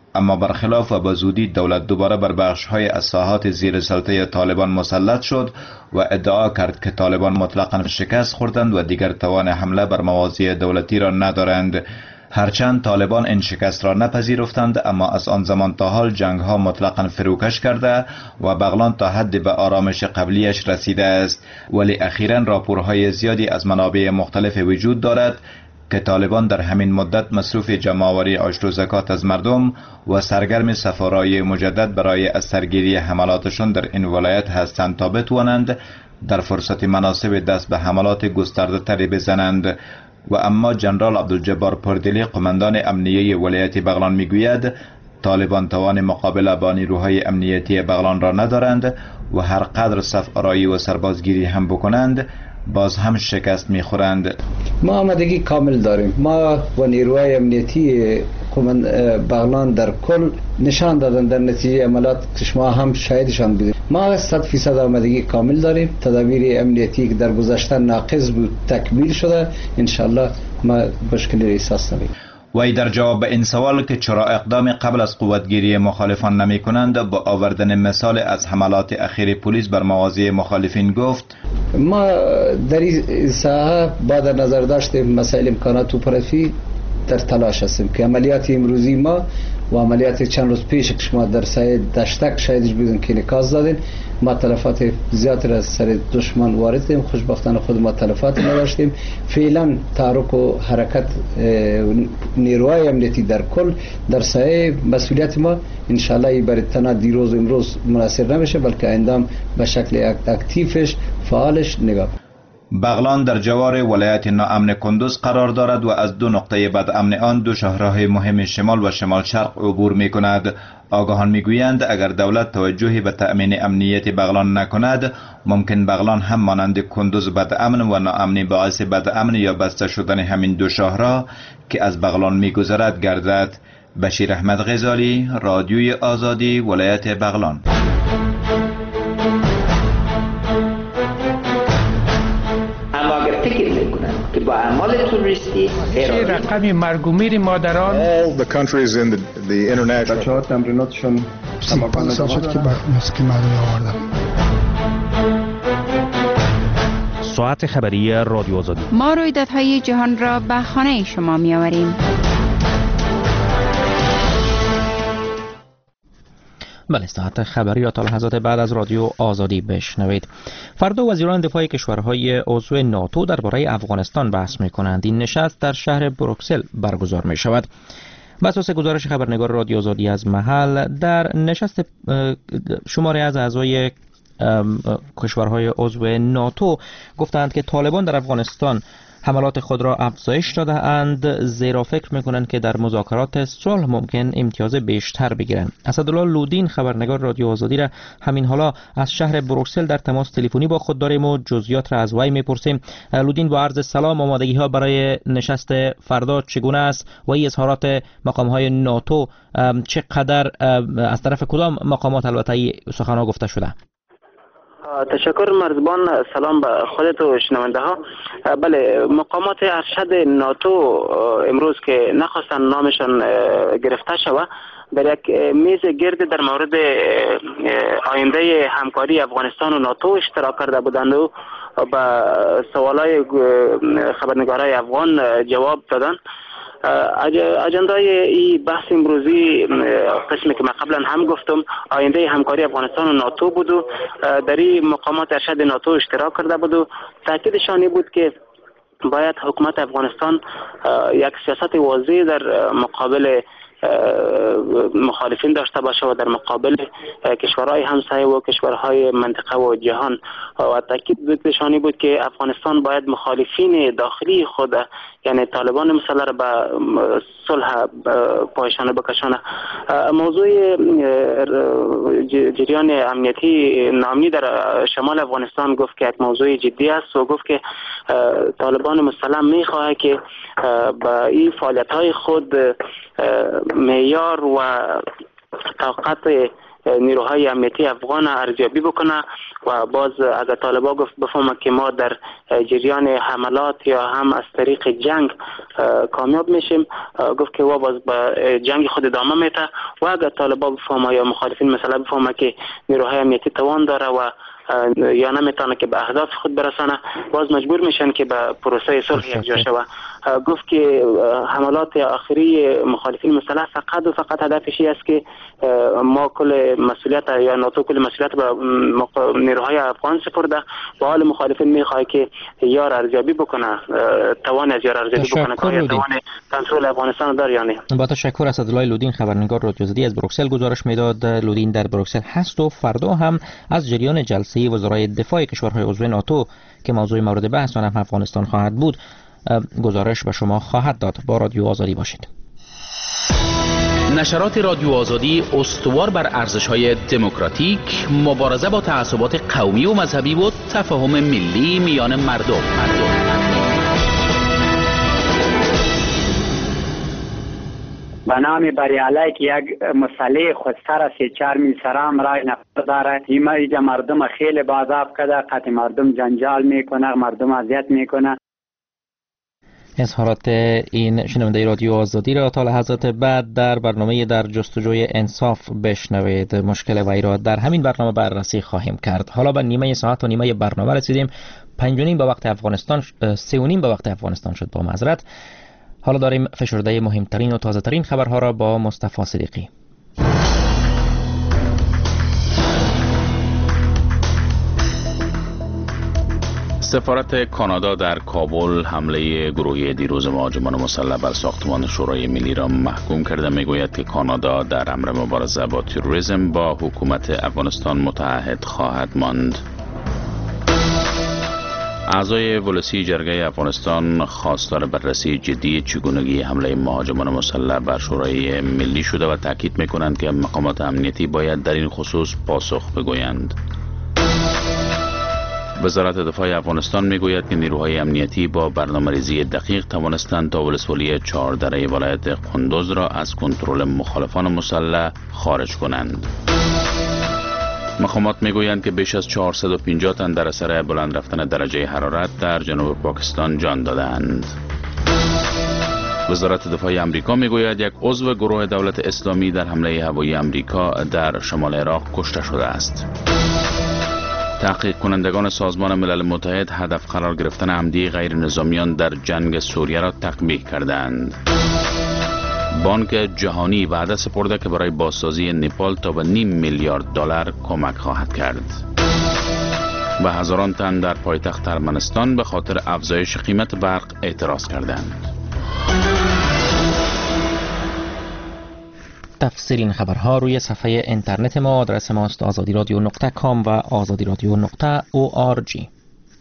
اما برخلاف و به زودی دولت دوباره بر بخش‌های از ساحات زیر سلطه طالبان مسلط شد و ادعا کرد که طالبان مطلقاً شکست خوردند و دیگر توان حمله بر مواضع دولتی را ندارند. هرچند طالبان این شکست را نپذیرفتند، اما از آن زمان تا حال جنگ ها مطلقاً فروکش کرده و بغلان تا حد به آرامش قبلیش رسیده است. ولی اخیراً راپورهای زیادی از منابع مختلف وجود دارد که طالبان در همین مدت مصروف جمع‌آوری عشر و زکات از مردم و سرگرم سفرهای مجدد برای از سرگیری حملاتشون در این ولایت هستند تا بتوانند در فرصت مناسب دست به حملات گسترده تری بزنند. و اما جنرال عبدالجبار پردلی قماندان امنیه ولایت بغلان میگوید طالبان توان مقابله با نیروهای امنیتی بغلان را ندارند و هر قدر صف آرایی و سربازگیری هم بکنند باز هم شکست میخورند. ما آمادگی کامل داریم. ما و نیروهای امنیتی بغلان در کل نشان دادن در نتیجه عملات که شما هم شاهدشان بودید. ما صد فیصد آمادگی کامل داریم. تدابیر امنیتی که در گذشته ناقص بود تکمیل شده. انشالله ما مشکلی احساس نمی‌کنیم. وی در جواب به این سوال که چرا اقدام قبل از قوتگیری مخالفان نمی کنند با آوردن مثال از حملات اخیر پلیس بر مواضع مخالفین گفت ما در این ساحه با در نظر داشتیم مسائل امکانات اپراتیوی در تلاش هستیم که عملیات امروزی ما و عملیات چند روز پیش که شما در سایه دشتک شاهدش بودین که نکاس دادین ما تلفات زیاد را سر دشمن وارد کردیم. خوشبختانه خود ما تلفات نداشتیم. فعلا تحرک و حرکت نیروهای امنیتی در کل در سایه مسئولیت ما انشالله ای برای تنها دیروز و امروز منحصر نمیشه بلکه ایندام به شکل اکتیفش فعالش نگاه. بغلان در جوار ولایت ناامن کندوز قرار دارد و از دو نقطه بدامن آن دو شهرهای مهم شمال و شمال شرق عبور می کند. آگاهان می گویند اگر دولت توجهی به تأمین امنیت بغلان نکند ممکن بغلان هم مانند کندوز بدامن و ناامنی باعث بدامن یا بسته شدن همین دو شهرها که از بغلان می گذرد گردد. بشیر احمد غزالی، رادیوی آزادی، ولایت بغلان. که با اعمال توریستی رقم مرگ و میر مادران all the countries in the, the international بچه‌ها تمریناتشون پنج سال شد که مسکی مردم آوردم. ساعت خبری رادیو آزادی. ما رویدادهای جهان را به خانه شما می آوریم. بله، ساعت خبری را تا لحظات بعد از رادیو آزادی بشنوید. فردا وزیران دفاع کشورهای عضو ناتو درباره افغانستان بحث می‌کنند. این نشست در شهر بروکسل برگزار می‌شود. بر اساس گزارش خبرنگار رادیو آزادی از محل، در نشست شماری از اعضای کشورهای عضو ناتو گفتند که طالبان در افغانستان حملات خود را افزایش داده اند، زیرا فکر میکنند که در مذاکرات صلح ممکن امتیاز بیشتر بگیرند. اسدالله لودین خبرنگار رادیو آزادی را همین حالا از شهر بروکسل در تماس تلفنی با خود داریم و جزئیات را از وی میپرسیم. لودین، با عرض سلام، آمادگی ها برای نشست فردا چگونه است و این اظهارات مقام های ناتو چقدر از طرف کدام مقامات البته این سخنان گفته شده؟ تشکر مرزبان. سلام به خودت و شنونده ها. بله، مقامات ارشد ناتو امروز که نخواستن نامشان گرفته شود در یک میز گرد در مورد آینده همکاری افغانستان و ناتو اشتراک کرده بودند و به سوالای خبرنگارای افغان جواب دادن. اجندای این بحث امروزی قسمی که من قبلا هم گفتم آینده همکاری افغانستان و ناتو بود و در این مقامات ارشد ناتو اشتراک کرده بود و تاکیدشانی بود که باید حکومت افغانستان یک سیاست واضح در مقابل مخالفین داشته باشه و در مقابل کشورهای همسایه و کشورهای منطقه و جهان و تاکید بهشانی بود که افغانستان باید مخالفین داخلی خود یعنی طالبان مسلح را به صلح پایشانه بکشانه. موضوع جریان امنیتی نامنی در شمال افغانستان گفت که یک موضوع جدی است و گفت که طالبان مسلح میخواهد که با این فعالیت های خود معیار و طاقت نیروهای امنیتی افغان ارزیابی بکنه و باز اگر طالبان گفت بفهمه که ما در جریان حملات یا هم از طریق جنگ کامیاب میشیم، گفت که و باز به جنگ خود ادامه میده و اگر طالبان بفهمه یا مخالفین مثلا بفهمه که نیروهای امنیتی توان داره و یا نمیتونه که به اهداف خود برسانه، باز مجبور میشن که به پروسه صلح یکجا شوه. گفت که حملات آخری مخالفین مسلح فقط و فقط هدفش است که ما کل مسئولیت یا ناتو کل مسئولیت به نیروهای افغان سپرده و حال مخالفین میخواد که یار ارزیابی بکنه، توان از یار ارزیابی بکنه که توان کنترل افغانستان داره یا نه. با تشکر. اسدالله لودین خبرنگار رادیو آزادی از بروکسل گزارش میداد. لودین در بروکسل هست و فردا هم از جریان جلسه وزرای دفاع کشورهای عضو ناتو که موضوع مورد بحث آن هم افغانستان خواهد بود گزارش به شما خواهد داد. با رادیو آزادی باشید. نشرات رادیو آزادی استوار بر ارزش‌های دموکراتیک، مبارزه با تعصبات قومی و مذهبی و تفاهم ملی میان مردم. مردم. به نام بریالی که یک مسئله خودسر است، چهار میل سرام رای نفر داره، ایما مردم خیلی بازاب کده، قطع مردم جنجال میکنه، مردم اذیت میکنه. اظهارات این شنونده رادیو آزادی را تا لحظات بعد در برنامه در جستجوی انصاف بشنوید. مشکل وی را در همین برنامه بررسی خواهیم کرد. حالا به نیمه ساعت و نیمه برنامه رسیدیم. پنج و نیم به وقت افغانستان، سه و نیم به وقت افغانستان شد با معذرت. حالا داریم فشرده مهمترین و تازه ترین خبرها را با مصطفی صدیقی. سفارت کانادا در کابل حمله گروهی دیروز مهاجمان مسلح بر ساختمان شورای ملی را محکوم کرده. میگوید که کانادا در امر مبارزه با تروریسم با حکومت افغانستان متحد خواهد ماند. اعضای ولسی جرگه افغانستان خواستار بررسی جدی چگونگی حمله مهاجمان مسلح بر شورای ملی شده و تاکید میکنند که مقامات امنیتی باید در این خصوص پاسخ بگویند. وزارت دفاع افغانستان میگوید که نیروهای امنیتی با برنامه‌ریزی دقیق توانستند تا ولسوالی چهاردره ولایت قندوز را از کنترل مخالفان مسلح خارج کنند. مقامات میگویند که بیش از چهارصد و پنجاه تن در اثر بلند رفتن درجه حرارت در جنوب پاکستان جان دادند. وزارت دفاع امریکا میگوید یک عضو گروه دولت اسلامی در حمله هوایی امریکا در شمال عراق کشته شده است. تحقیق کنندگان سازمان ملل متحد هدف قرار گرفتن عمدی غیر نظامیان در جنگ سوریه را تقبیح کردند. بانک جهانی وعده سپرده که برای بازسازی نپال تا به نیم میلیارد دلار کمک خواهد کرد. و هزاران تن در پایتخت ارمنستان به خاطر افزایش قیمت برق اعتراض کردند. تفسیر این خبرها روی صفحه اینترنت ما. آدرس ماست آزادی رادیو نقطه کام و آزادی رادیو نقطه او آر جی.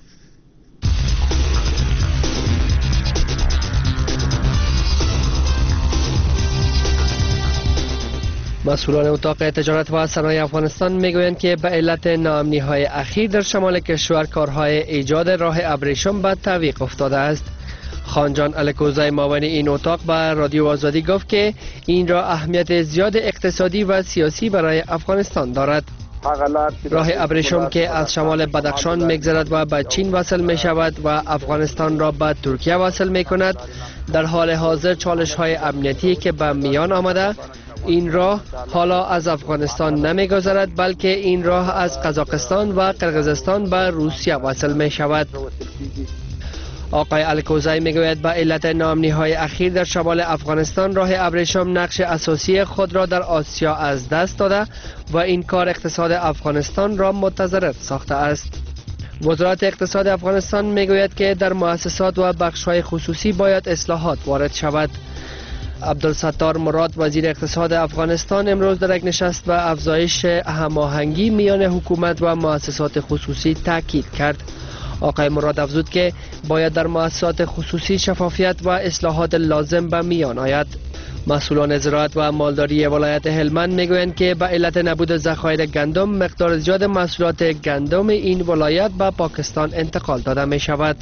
مسئولان اتاق تجارت و صنایع افغانستان میگویند که به علت ناامنی‌های اخیر در شمال کشور کارهای ایجاد راه ابریشم به تعویق افتاده است. خانجان الکوزای معاون این اتاق به رادیو آزادی گفت که این را اهمیت زیاد اقتصادی و سیاسی برای افغانستان دارد. راه ابریشم که از شمال بدخشان میگذرد و به چین وصل می شود و افغانستان را به ترکیه وصل می کند، در حال حاضر چالش های امنیتی که به میان آمده، این راه حالا از افغانستان نمی گذرد بلکه این راه از قزاقستان و قرقیزستان به روسیه وصل می شود. آقای الکوزای میگوید به علت ناامنی‌های اخیر در شمال افغانستان راه ابریشم نقش اساسی خود را در آسیا از دست داده و این کار اقتصاد افغانستان را متضرر ساخته است. وزارت اقتصاد افغانستان میگوید که در مؤسسات و بخش‌های خصوصی باید اصلاحات وارد شود. عبدالستار مراد وزیر اقتصاد افغانستان امروز در یک نشست و افزایش هماهنگی میان حکومت و مؤسسات خصوصی تاکید کرد. آقای مراد افزود که باید در مؤسسات خصوصی شفافیت و اصلاحات لازم به میان آید. مسئولان زراعت و مالداری ولایت هلمند میگویند که به علت نبود ذخایر گندم مقدار زیاد محصولات گندم این ولایت به پاکستان انتقال داده می شود.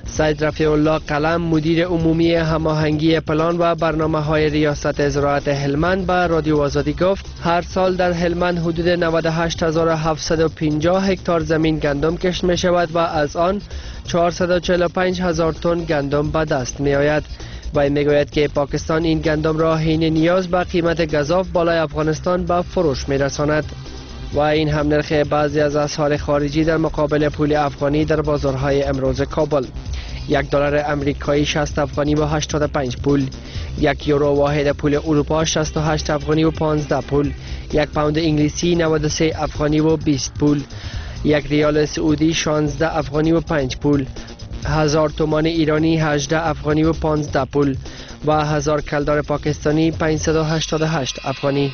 سید رفیع الله قلم مدیر عمومی هماهنگی پلان و برنامه‌های ریاست زراعت هلمند به رادیو آزادی گفت هر سال در هلمند حدود نود و هشت هزار و هفتصد و پنجاه هکتار زمین گندم کشت می شود و از آن چهارصد و چهل و پنج هزار تن گندم به دست می آید. وی می گوید که پاکستان این گندم را حین نیاز به قیمت گزاف بالای افغانستان به فروش می رساند و این هم نرخ بعضی از اسعار خارجی در مقابل پول افغانی در بازارهای امروز کابل. یک دلار امریکایی شصت افغانی و هشتاد و پنج پول، یک یورو واحد پول اروپا شصت و هشت افغانی و پانزده پول، یک پوند انگلیسی نود و سه افغانی و بیست پول، یک ریال سعودی شانزده افغانی و پنج پول، هزار تومان ایرانی هجده افغانی و پانزده پول و هزار کلدار پاکستانی پانصد و هشتاد و هشت افغانی.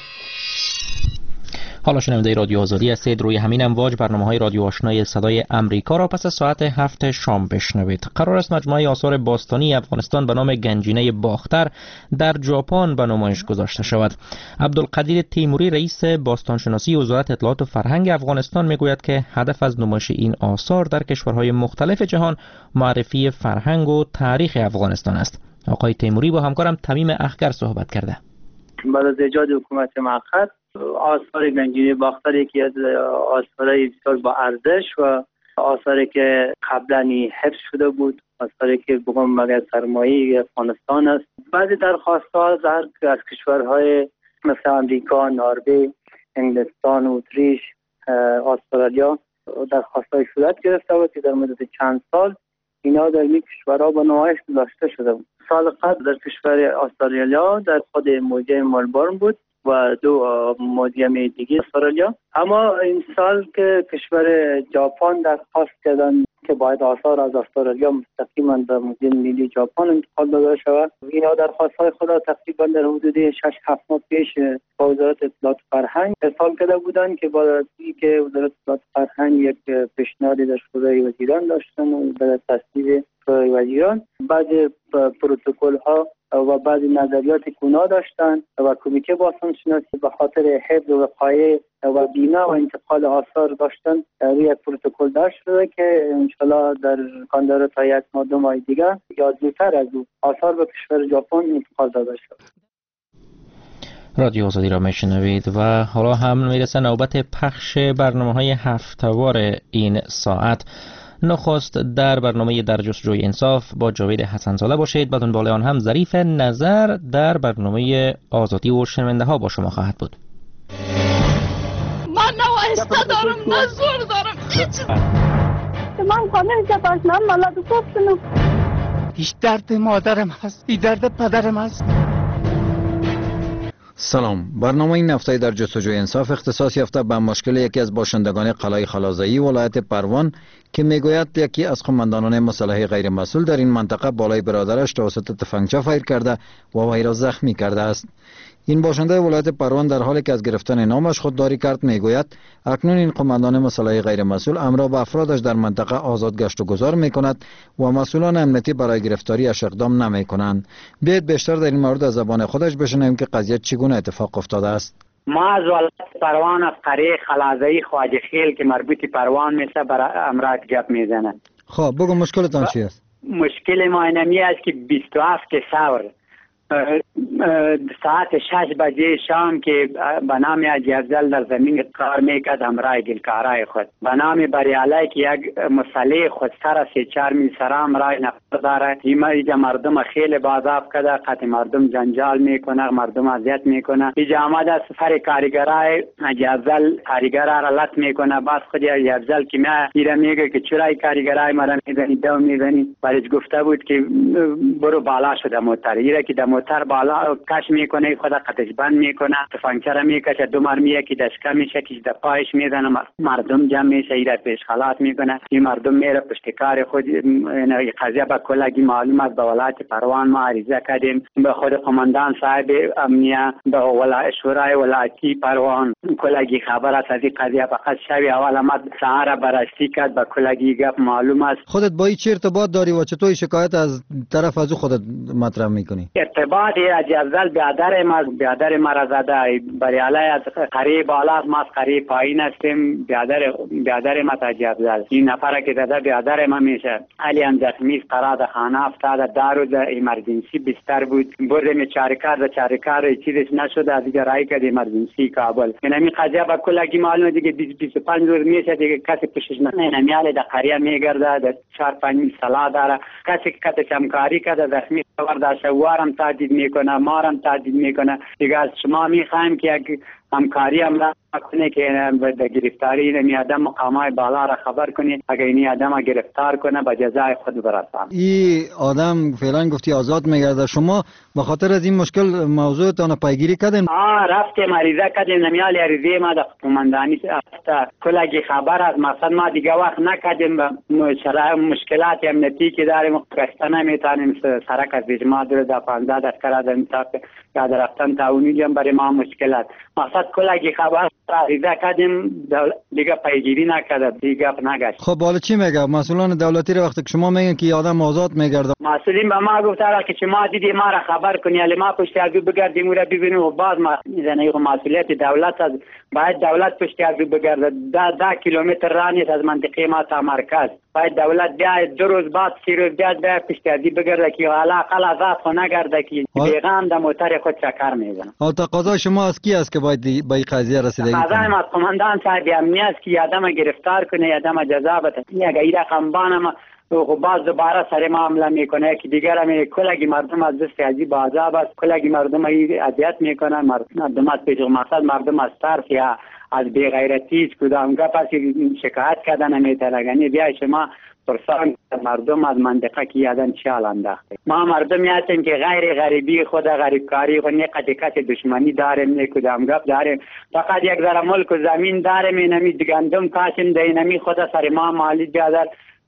حالا شنونده رادیو آزادی هستید. روی همین امواج برنامه‌های رادیو آشنای صدای امریکا را پس از ساعت هفت شام بشنوید. قرار است مجموعه آثار باستانی افغانستان به نام گنجینه باختر در ژاپن به نمایش گذاشته شود. عبدالقدیر تیموری رئیس باستانشناسی وزارت اطلاعات و فرهنگ افغانستان میگوید که هدف از نمایش این آثار در کشورهای مختلف جهان معرفی فرهنگ و تاریخ افغانستان است. آقای تیموری با همکارم تمیم اخگر صحبت کرده. بعد از ایجاد حکومت مؤقت آثار گنجینه باختر یکی از آثارهای بسیار با ارزش و آثاری که قبلا حفظ شده بود، آثاری که بگم مگر سرمایه افغانستان است. بعضی درخواست‌ها از کشورهای مثل امریکا، نروژ، انگلستان، اتریش، استرالیا درخواست‌های صورت گرفته بود که در مدت چند سال اینا در این کشورها به نمایش گذاشته شده بود. سال قبل در کشور استرالیا در خود موزیم ملبورن بود و دو موزیم دیگه استرالیا. اما این سال که کشور ژاپن درخواست کردن که باید آثار از استرالیا مستقیما به موزیم ملی ژاپن انتقال داده شود، اینا درخواست‌های خود را تقریبا در حدود شش هفت ماه پیش با وزارت اطلاعات و فرهنگ ارسال کرده بودند که با اینکه وزارت اطلاعات و فرهنگ یک پیشنهادی در شورای وزیران داشتن و در تصویب شورای وزیران بعضی پروتکل‌ها و بعضی نظریات کنا داشتن و کمیته باستانشناسی به خاطر حفظ و وقایع و بیمه و انتقال آثار داشتن روی یک پروتکل داشت شده که انشالله در کاندار تا یک ماه دو ماه دیگه یا زودتر از او آثار به کشور ژاپن انتقال داده شد. رادیو آزادی را میشنوید و حالا هم میرسه نوبت پخش برنامه‌های هفته‌وار این ساعت. نخست در برنامه در جستجوی انصاف با جاوید حسن‌زاده باشید، بعد دنبال آن هم ظریف نظر در برنامه آزادی و شنونده ها با شما خواهد بود. من نوایسته دارم، من زور دارم، هیچ من خانه که باشنم ملد گفتنم هیچ درد مادرم هست، هیچ درد پدرم هست. سلام، برنامه این هفته در جستجوی انصاف اختصاص یافته به مشکل یکی از باشندگان قلعه خلازایی ولایت پروان که میگوید یکی از قماندانان مسلح غیر مسئول در این منطقه بالای برادرش توسط تفنگچه فیر کرده و وی را زخمی کرده است. این باشنده ولایت پروان در حالی که از گرفتن نامش خودداری کرد میگوید اکنون این قماندان مسلح غیر مسئول امر به افرادش در منطقه آزاد گشت و گذار میکند و مسئولان امنیتی برای گرفتاری اش اقدام نمیکنند. بیایید بیشتر در این مورد از زبان خودش بشنویم که قضیه چگونه اتفاق افتاده است. ما از ولایت پروان از قریه خلازایی خواجه خیل که مربوط پروان میشه برای امرات گپ میزنه. خب بگو مشکلتان چی است؟ مشکل ما اینمی است که بیست و هفت سور ساعت شش بجه شام که به نام اجزل در زمین کار میکرد همراه گلکارای خود به نام بریاله که یک مسئله خود سر سه چهار میل سرام رای نفر داره. اینجا مردم خیلی بازاب کرده، قطع مردم جنجال میکنه، مردم اذیت میکنه. اینجا آمده سفر کارگرای اجزل کارگرا را لط میکنه. بعد خود اجزل که ما ایره میگه که چرای کارگرای مرا میزنی دو میزنی. بعدش گفته بود که برو بالا شده موتر ایره که موتر بالا کش میکنه، خدا قطعش بند میکنه، تفنگچه را میکشه، دو مرمیه که دشکه میشه که در پایش میزنه، مردم جمع میشه، ایره پیش خلات میکنه. این مردم میره پشتکار خود. این قضیه با کلگی معلوم است. به ولایت پروان ما عریضه کردیم، به خود قماندان صاحب امنیه، به ولایت شورای ولایتی پروان کلگی خبر است از این قضیه. فقط شب اول آمد سهار بررسی کرد، به کلگی گپ معلوم است. خودت با این چه ارتباط داری و چطور شکایت از طرف از خودت مطرح میکنی؟ ارتباط ارتباط اجازل بیادر ما بیادر ما را زده بریاله از قریب بالا ما از قریب پایین هستیم بیادر بیادر ما اجازل این نفر که زده بیادر ما میشه علی هم زخمی قرار در خانه افتاد دارو در ایمرجنسی بستر بود بردیم چارکار در چارکار چیزش نشده دیگه رای کرد ایمرجنسی کابل اینمی قضیه با کلگی معلومه دیگه بیست و پنج روز میشه دیگه کسی پوشش نه اینمی در قریه میگرده در چهار پنج ساله داره کسی که کتش همکاری کرده زخمی خبر داشته وارم تهدید میکنه مارم تهدید میکنه دیگه از شما میخوایم که یک همکاری هم را کنه که به گرفتاری این آدم مقامای بالا را خبر کنه اگر این آدم گرفتار کنه به جزای خود برسان. این آدم فعلا گفتی آزاد میگرده، شما به خاطر از این مشکل موضوعتان پیگیری کردین؟ آه رفتیم عریضه کردیم نمیال عریضه ما در قماندانی است کلگی خبر از مقصد ما دیگه وقت نکردیم مشکلات امنیتی که داریم کشته نمیتونیم سرک از اجماع در در پانزده دستکر از انصاف یاد رفتن تعاونی جمع برای ما مشکلات مقصد کلگی خبر عریضه کردیم دیگه پیگیری نکرده دیگه نگشت. خب حالا چی میگه مسئولان دولتی رو وقتی که شما میگن که آدم آزاد میگرده؟ مسئولین به ما گفتن که شما دیدی ما را خبر کنی علی ما پشت از بگردیم و را ببینیم و باز ما میزنه مسئولیت دولت از باید دولت پشت از بگرده ده ده کیلومتر راه نیست از منطقه ما تا مرکز باید دولت بیاید دو روز بعد سی روز بیاد بیاید پشت از بگرده که حالا اقل آزاد خو نگرده که بیغم در موتر خود چکر میزنه. حالا تقاضا شما از کی است که باید به این قضیه رسیدگی کنید؟ تقاضای ما از قماندان صاحب امنیت است که آدم گرفتار کنه آدم جزا بده اگه این رقم بانم و باز دوباره سر معامله میکنه که دیگر هم کلگی مردم از دست عجیب عذاب است کلگی مردم اذیت میکنن مردم از پیش مقصد مردم از طرف یا از بی غیرتی کدام گپ است شکایت کردن نمیتونن بیا شما پرسان مردم از منطقه که یادن چال انداخته ما مردم هستیم که غیر غریبی خود غریبکاری خود نه قطعات دشمنی داریم نه کدام گپ داریم فقط یک ذره ملک و زمین داریم اینمی گندم کاشیم دینمی خود سر ما مالی بیادر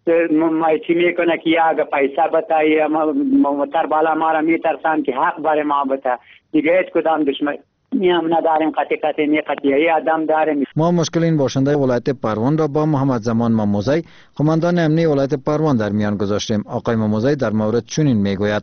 ما چی میکنه که یا پیسه بتایی موتر بالا ما را میترسن که حق بر ما بتا دیگه هیچ کدام دشمن هم نداریم قطعی قطعی نی قطعی آدم داریم. ما مشکل این باشنده ولایت پروان را با محمد زمان ماموزی قماندان امنی ولایت پروان در میان گذاشتیم. آقای ماموزی در مورد چنین میگوید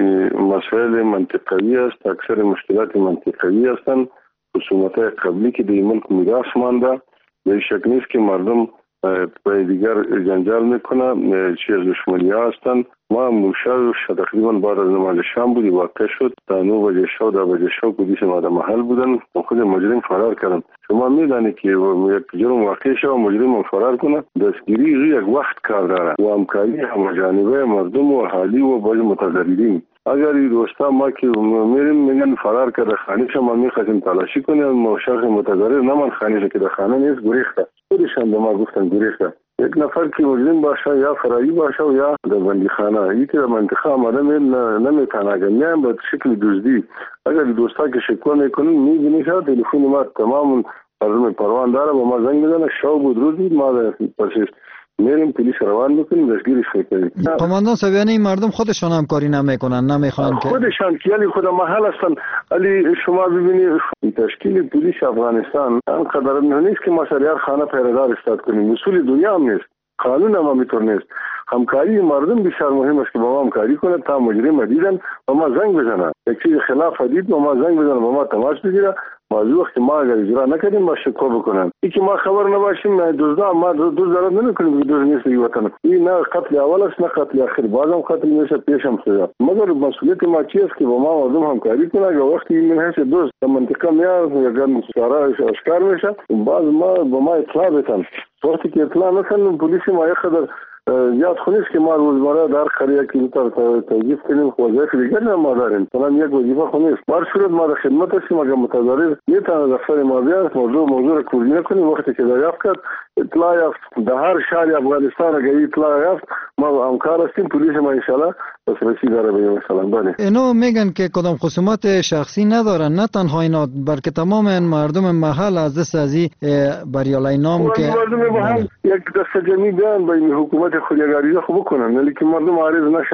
مسائل منطقه‌ای است، اکثر مشکلات منطقه‌ای هستند. خصومت‌های قبلی که در ملک میراث مانده به شک نیست که مردم به دیگر جنجال میکنه چی از دشمنی ها هستند. ما موشا تقریبا بعد از نماز شام بودی واقع شد تا نو بجه شو دا بجه شو پلیس ما در محل بودن خود مجرم فرار کردن. شما میدانید که یک جرم واقع شد و مجرم فرار کنه دستگیری یک وقت کار داره و همکاری همجانبه مردم و اهالی و باز متضررین. اگر این دوستا ما که میریم میگن فرار کرده خانه‌ش ما میخوایم تلاشی کنیم ما شخص متضرر نمان خانه‌ش که در خانه نیست گریخته خودشان به ما گفتن گریخته یک نفر که مجرم باشه یا فراری باشه و یا در بندیخانه این که در منطقه آمده نمیتونه اگر میایم به شکل دزدی اگر دوستا که شکوه میکنن میبینی شد تلفن ما تمام مردم پروان داره و ما زنگ میزنه شب بود روز بود ما پسش میریم پلیس روان میکنیم دستگیرش میکنیم. قماندان صاحب این مردم خودشان همکاری نمیکنن نمیخوان که خودشان که یعنی خود محل هستن علی شما ببینید تشکیل پلیس افغانستان انقدر نیست که ما سریع خانه پیرادار استاد کنیم اصول دنیا هم نیست قانون هم همینطور نیست. همکاری مردم بسیار مهم است که با ما همکاری کنه تا مجرم دیدن و ما زنگ بزنه یک چیز خلاف دید و ما زنگ بزنه و ما تماس بگیره موضوع وقتی ما اگر اجرا نکردیم ما شکوه بکنن این که ما خبر نباشیم دزدا ما دوز دارد نمیکنیم که دوز نیست این وطن این نه قتل اول است نه قتل آخر بازم قتل میشه پیش هم سزا مگر مسئولیت ما چی است که با ما مردم همکاری کنه اگر وقتی این منحص دوز در منطقه میاد یا سارا اشکار میشه باز ما با ما اطلاع بتن وقتی که اطلاع نکنیم پلیس ما یک خدر یاد خونیست که ما روزمره در قریه که اینطور توجیف کنیم وظایف دیگر ما داریم چنان یک وظیفه خونیست بر صورت ما در خدمت هستیم اگر متضرر میتونه دفتر ما بیاد موضوع موضوع را کوردینه کنیم وقتی که دریافت کرد اطلاع یافت در هر شهر افغانستان اگر اطلاع یافت ما همکار هستیم پلیس ما انشالله دسترسی داره به این مثلا بله اینو میگن که کدام خصومت شخصی ندارن نه تنها اینا بلکه تمام مردم محل از دست از این بریالای نام که مردم محل یک دست جمعی بیان به حکومت خودگاری خوب کنن ولی که مردم عارض نشه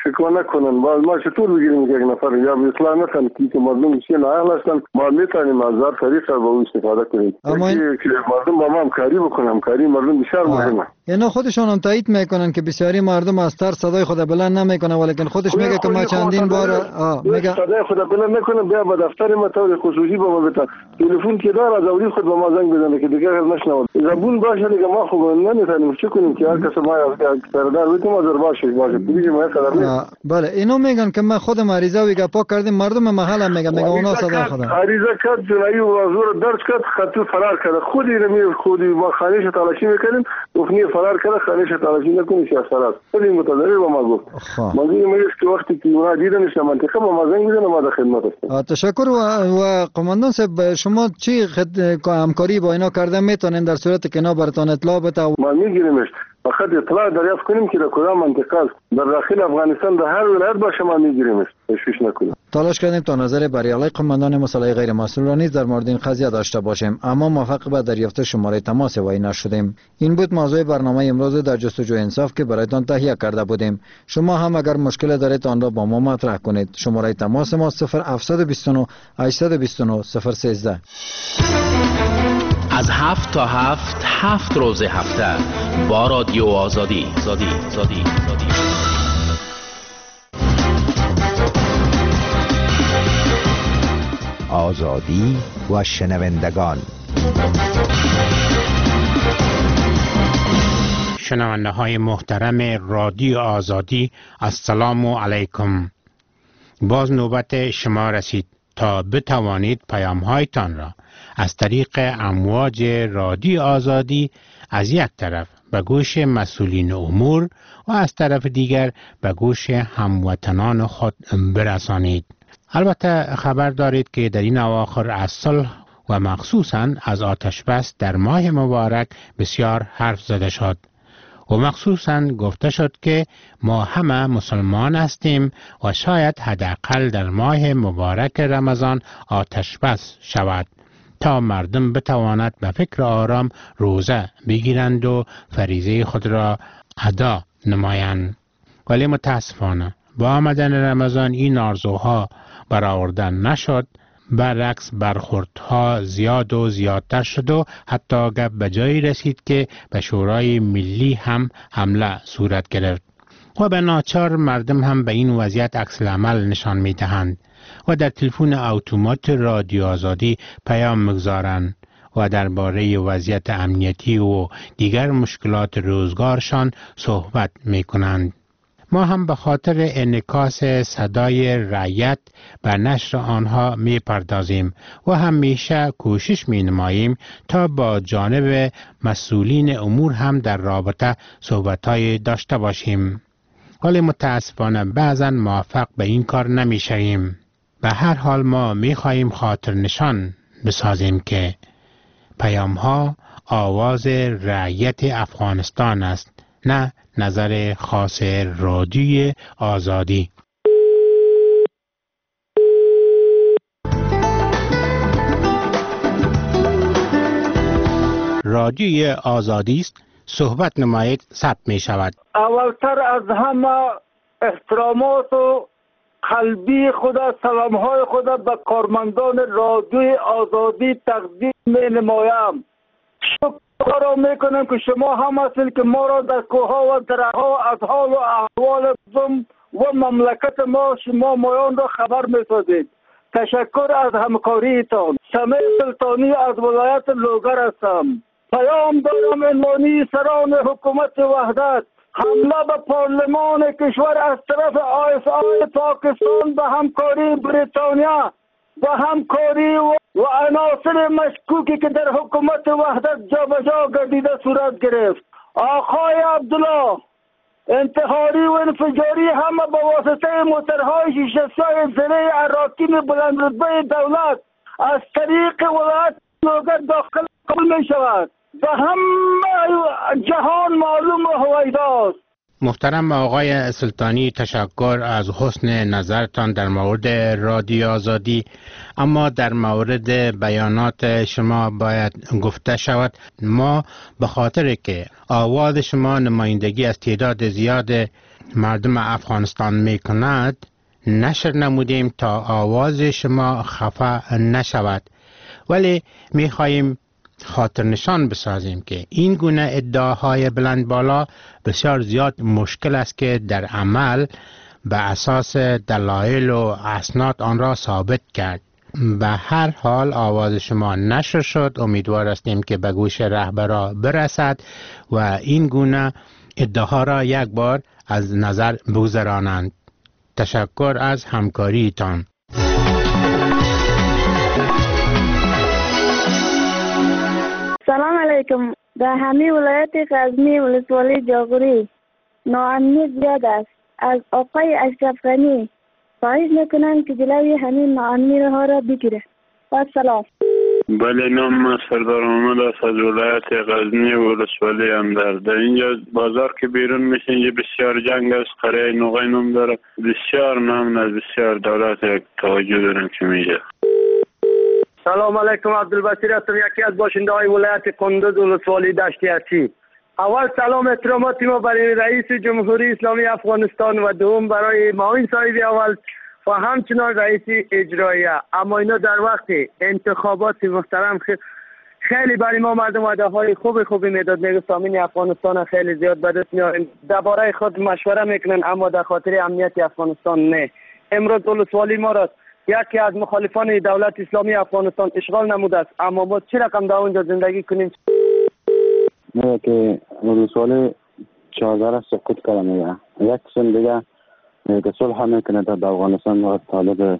شکوه نکنن. باز ما چطور بگیریم که یک نفر یا به اصلاح نکنن که مردم چی نااهل هستن، ما میتونیم از هر طریق با او استفاده کنیم. اما که مردم با ما همکاری بکنن، همکاری مردم بسیار مهمه. اینا خودشون هم تایید میکنن که بسیاری مردم از ترس صدای خود بلند نمیکنه، ولی خودش میگه که ما چندین بار میگه صدای خود بلند نکنه، بیا به دفتر ما طور خصوصی با ما بتا تلفن که دار از اولی خود با ما زنگ بزنه که دیگه نشنوه. زبون باشه دیگه ما خوب نمیتونیم چه کنیم که هر کس ما سردار بتیم از باشه باشه دیگه ما قدر. بله اینو میگن که ما خود مریضا ویگا پاک کردیم، مردم محل میگه میگه اونا صدا خدا عریضه کرد جنایی و زور درج کرد، خط فرار کرد. خودی نمی خودی ما خانهش تلاشی میکنیم، گفتنی فرار کرد خانهش تلاشی نکنی سیاست. خودی متضرر با ما گفت. ما میگیم که وقتی که اونا دیدنش منطقه با ما زنگ بزنه ما در خدمت هستیم. تشکر. و و قماندان صاحب شما چی همکاری با اینا کرده میتونین در صورتی که اینا براتون اطلاع بده؟ ما میگیریمش فقط اطلاع دریافت کنیم که در کدام منطقه است در داخل افغانستان در هر ولایت باشه ما میگیریمش، تشویش نکنیم. تلاش کردیم تا نظر بریالای قماندان مسئله غیر مسئول را نیز در مورد این قضیه داشته باشیم، اما موفق به دریافت شماره تماس وی نشدیم. این بود موضوع برنامه امروز در جستجوی انصاف که برایتان تهیه کرده بودیم. شما هم اگر مشکل دارید آن را با ما مطرح کنید. شماره تماس ما صفر هفت دو نه هشت دو نه صفر یک سه. از هفت تا هفت هفت روز هفته با رادیو آزادی زادی زادی زادی آزادی و شنوندگان. شنونده های محترم رادیو آزادی، السلام علیکم. باز نوبت شما رسید تا بتوانید پیام هایتان را از طریق امواج رادیو آزادی از یک طرف به گوش مسئولین امور و از طرف دیگر به گوش هموطنان خود برسانید. البته خبر دارید که در این اواخر از صلح و مخصوصاً از آتش بس در ماه مبارک بسیار حرف زده شد و مخصوصاً گفته شد که ما همه مسلمان هستیم و شاید حداقل در ماه مبارک رمضان آتش بس شود تا مردم بتواند به فکر آرام روزه بگیرند و فریضه خود را ادا نمایند. ولی متاسفانه با آمدن رمضان این آرزوها برآورده نشد، برعکس برخوردها زیاد و زیادتر شد و حتی گپ به جایی رسید که به شورای ملی هم حمله صورت گرفت و به ناچار مردم هم به این وضعیت عکس العمل نشان می دهند و در تلفن اتومات رادیو آزادی پیام می‌گذارند و درباره وضعیت امنیتی و دیگر مشکلات روزگارشان صحبت می‌کنند. ما هم به خاطر انعکاس صدای رعیت بر نشر آنها می پردازیم و همیشه کوشش می نماییم تا با جانب مسئولین امور هم در رابطه صحبت‌های داشته باشیم. ولی متاسفانه بعضا موفق به این کار نمی شویم. به هر حال ما می خواهیم خاطر نشان بسازیم که پیام ها آواز رعیت افغانستان است، نه نظر خاص رادیوی آزادی. رادیوی آزادی است، صحبت نمایید ثبت می شود. اولتر از همه احترامات و قلبی خدا، سلامهای خدا به کارمندان رادیوی آزادی تقدیم می نمایم. شکر را می کنم که شما هم هستید که ما را در کوها و درها از حال و احوال زم و مملکت ما شما مایان را خبر می سازید. تشکر از همکاریتان. سمیع سلطانی از ولایت لوگر هستم. پیام دارم عنوانی سران حکومت وحدت. حمله به پارلمان کشور از طرف آی اس آی پاکستان به همکاری بریتانیا و همکاری و, و عناصر مشکوکی که در حکومت وحدت جابجا گردیده صورت گرفت. آقای عبدالله، انتحاری و انفجاری همه به واسطه موترهای شیشه‌سوز زره اراکین بلند رتبه دولت از طریق ولایت لوگر داخل قبول می شود. به همه جهان معلوم و هویداست. محترم آقای سلطانی، تشکر از حسن نظرتان در مورد رادیو آزادی، اما در مورد بیانات شما باید گفته شود ما به خاطر که آواز شما نمایندگی از تعداد زیاد مردم افغانستان می کند نشر نمودیم تا آواز شما خفه نشود، ولی می خواهیم خاطر نشان بسازیم که این گونه ادعاهای بلند بالا بسیار زیاد مشکل است که در عمل به اساس دلایل و اسناد آن را ثابت کرد. به هر حال آواز شما نشر شد. امیدوار هستیم که به گوش رهبران برسد و این گونه ادعاها را یک بار از نظر بگذرانند. تشکر از همکاریتان. سلام علیکم. در همه ولایت غزنی ولسوالی جاغوری ناامنی زیاد است. از آقای اشرف غنی خواهش میکنم که جلوی همین ناامنی ها را بگیره. با سلام. بله، نام من سردار محمد است از ولایت غزنی ولسوالی اندر. در اینجا بازار که بیرون میشه اینجا بسیار جنگ است. قریه نوغای نام داره. بسیار نام از بسیار دولت یک توجه دارم که میگه. سلام علیکم. عبدالبصیر هستم، یکی از باشنده های ولایت کندوز ولسوالی دشت یتی. اول سلام احترامات ما برای رئیس جمهوری اسلامی افغانستان و دوم برای معاون صاحب اول و همچنان رئیس اجراییه. اما اینا در وقت انتخابات محترم خیلی برای ما مردم وعده های خوب خوبی میداد. میگه سامین افغانستان خیلی زیاد به دست میاریم، درباره خود مشوره میکنن اما در خاطر امنیت افغانستان نه. امروز ولسوالی ما را یکی از مخالفان دولت اسلامی افغانستان اشغال نموده است، اما ما چه رقم در اونجا زندگی کنیم؟ میگه که ولسوالی چهارده را سقوط کرده. میگه یک قسم دیگه که صلح میکنه در افغانستان و طالب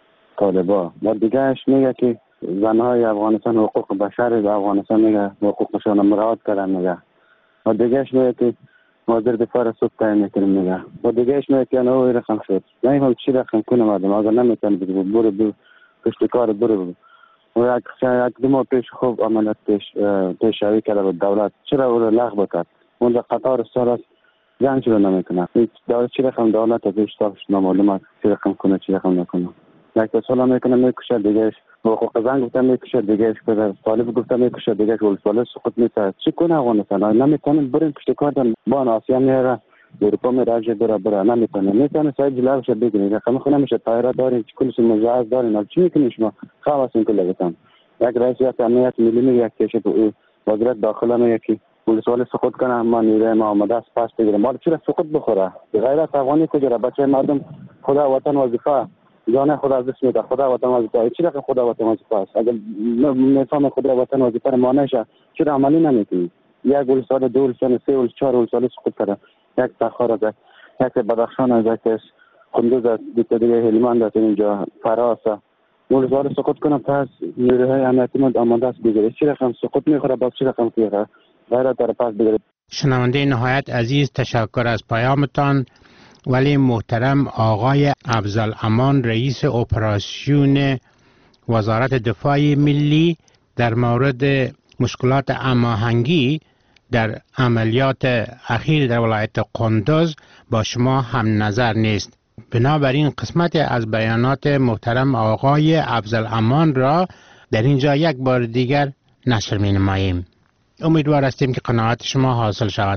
طالبا و دیگهش میگه که زنهای افغانستان حقوق بشر در افغانستان میگه حقوقشان مراعات کردن. میگه و دیگهش میگه که وزیر دفاع را سوت تعیین میکنه. میگه و دیگهش میگه که انا این رقم شد. نمیفهم چی رقم کنه مردم. اگر نمیتونه برو برو برو پشت کار برو برو و یک یک دو ماه پیش خوب عملیات پیش پیشروی کرده به دولت. چرا او را لغو کرد؟ اون در قطار سال است جنگ چرا نمیکنه؟ دولت چی رقم دولت پیش تاش نامعلوم است چی رقم کنه چی رقم نکنه. یک سال میکنه میکشه دیگهش حقوق زن گفته میکشه دیگهش که طالب گفته میکشه دیگهش ولسوالی سقوط میشه. چی کنه افغانستان؟ نمیتونه بریم پشت کار دن با آسیا میره اروپا میره اجازه بره بره نمیتونه میتونه سایه جلوش بگیره. رقم خونه میشه طایره دارین کلیس مجهز دارین. چی میکنین شما؟ خواص این کلا گفتم یک رئیس امنیت ملی میگه که چه تو وزارت داخله میگه که ولسوالی سقوط کنه ما نیروی ما آماده است پس بگیره. ما چرا سقوط بخوره؟ غیرت افغانی کجا؟ بچه مردم خدا وطن وظیفه جان خدا از دست میده. خدا وطن وظیفه چی رقم خدا وطن وظیفه است؟ اگر نفهم خدا وطن وظیفه ما نشه چرا عملی نمیکنی؟ یک ولسوالی دو ولسوالی سه ولسوالی چهار ولسوالی سقوط کرده. یک تخار از یک بدخشان از یک کندوز از دیگه هلمند از اینجا فراس ولسوالی سقوط کنه پس نیروهای امنیتی ما آماده است بگیره. چی رقم سقوط میخوره باز چی رقم میخوره غیرت در پس بگیره. شنونده نهایت عزیز تشکر از پیامتان. ولی محترم آقای افضل امان رئیس اپراسیون وزارت دفاع ملی در مورد مشکلات هماهنگی در عملیات اخیر در ولایت کندوز با شما هم نظر نیست. بنابراین قسمت از بیانات محترم آقای افضل امان را در اینجا یک بار دیگر نشر می نماییم. امیدوار هستیم که قناعت شما حاصل شود.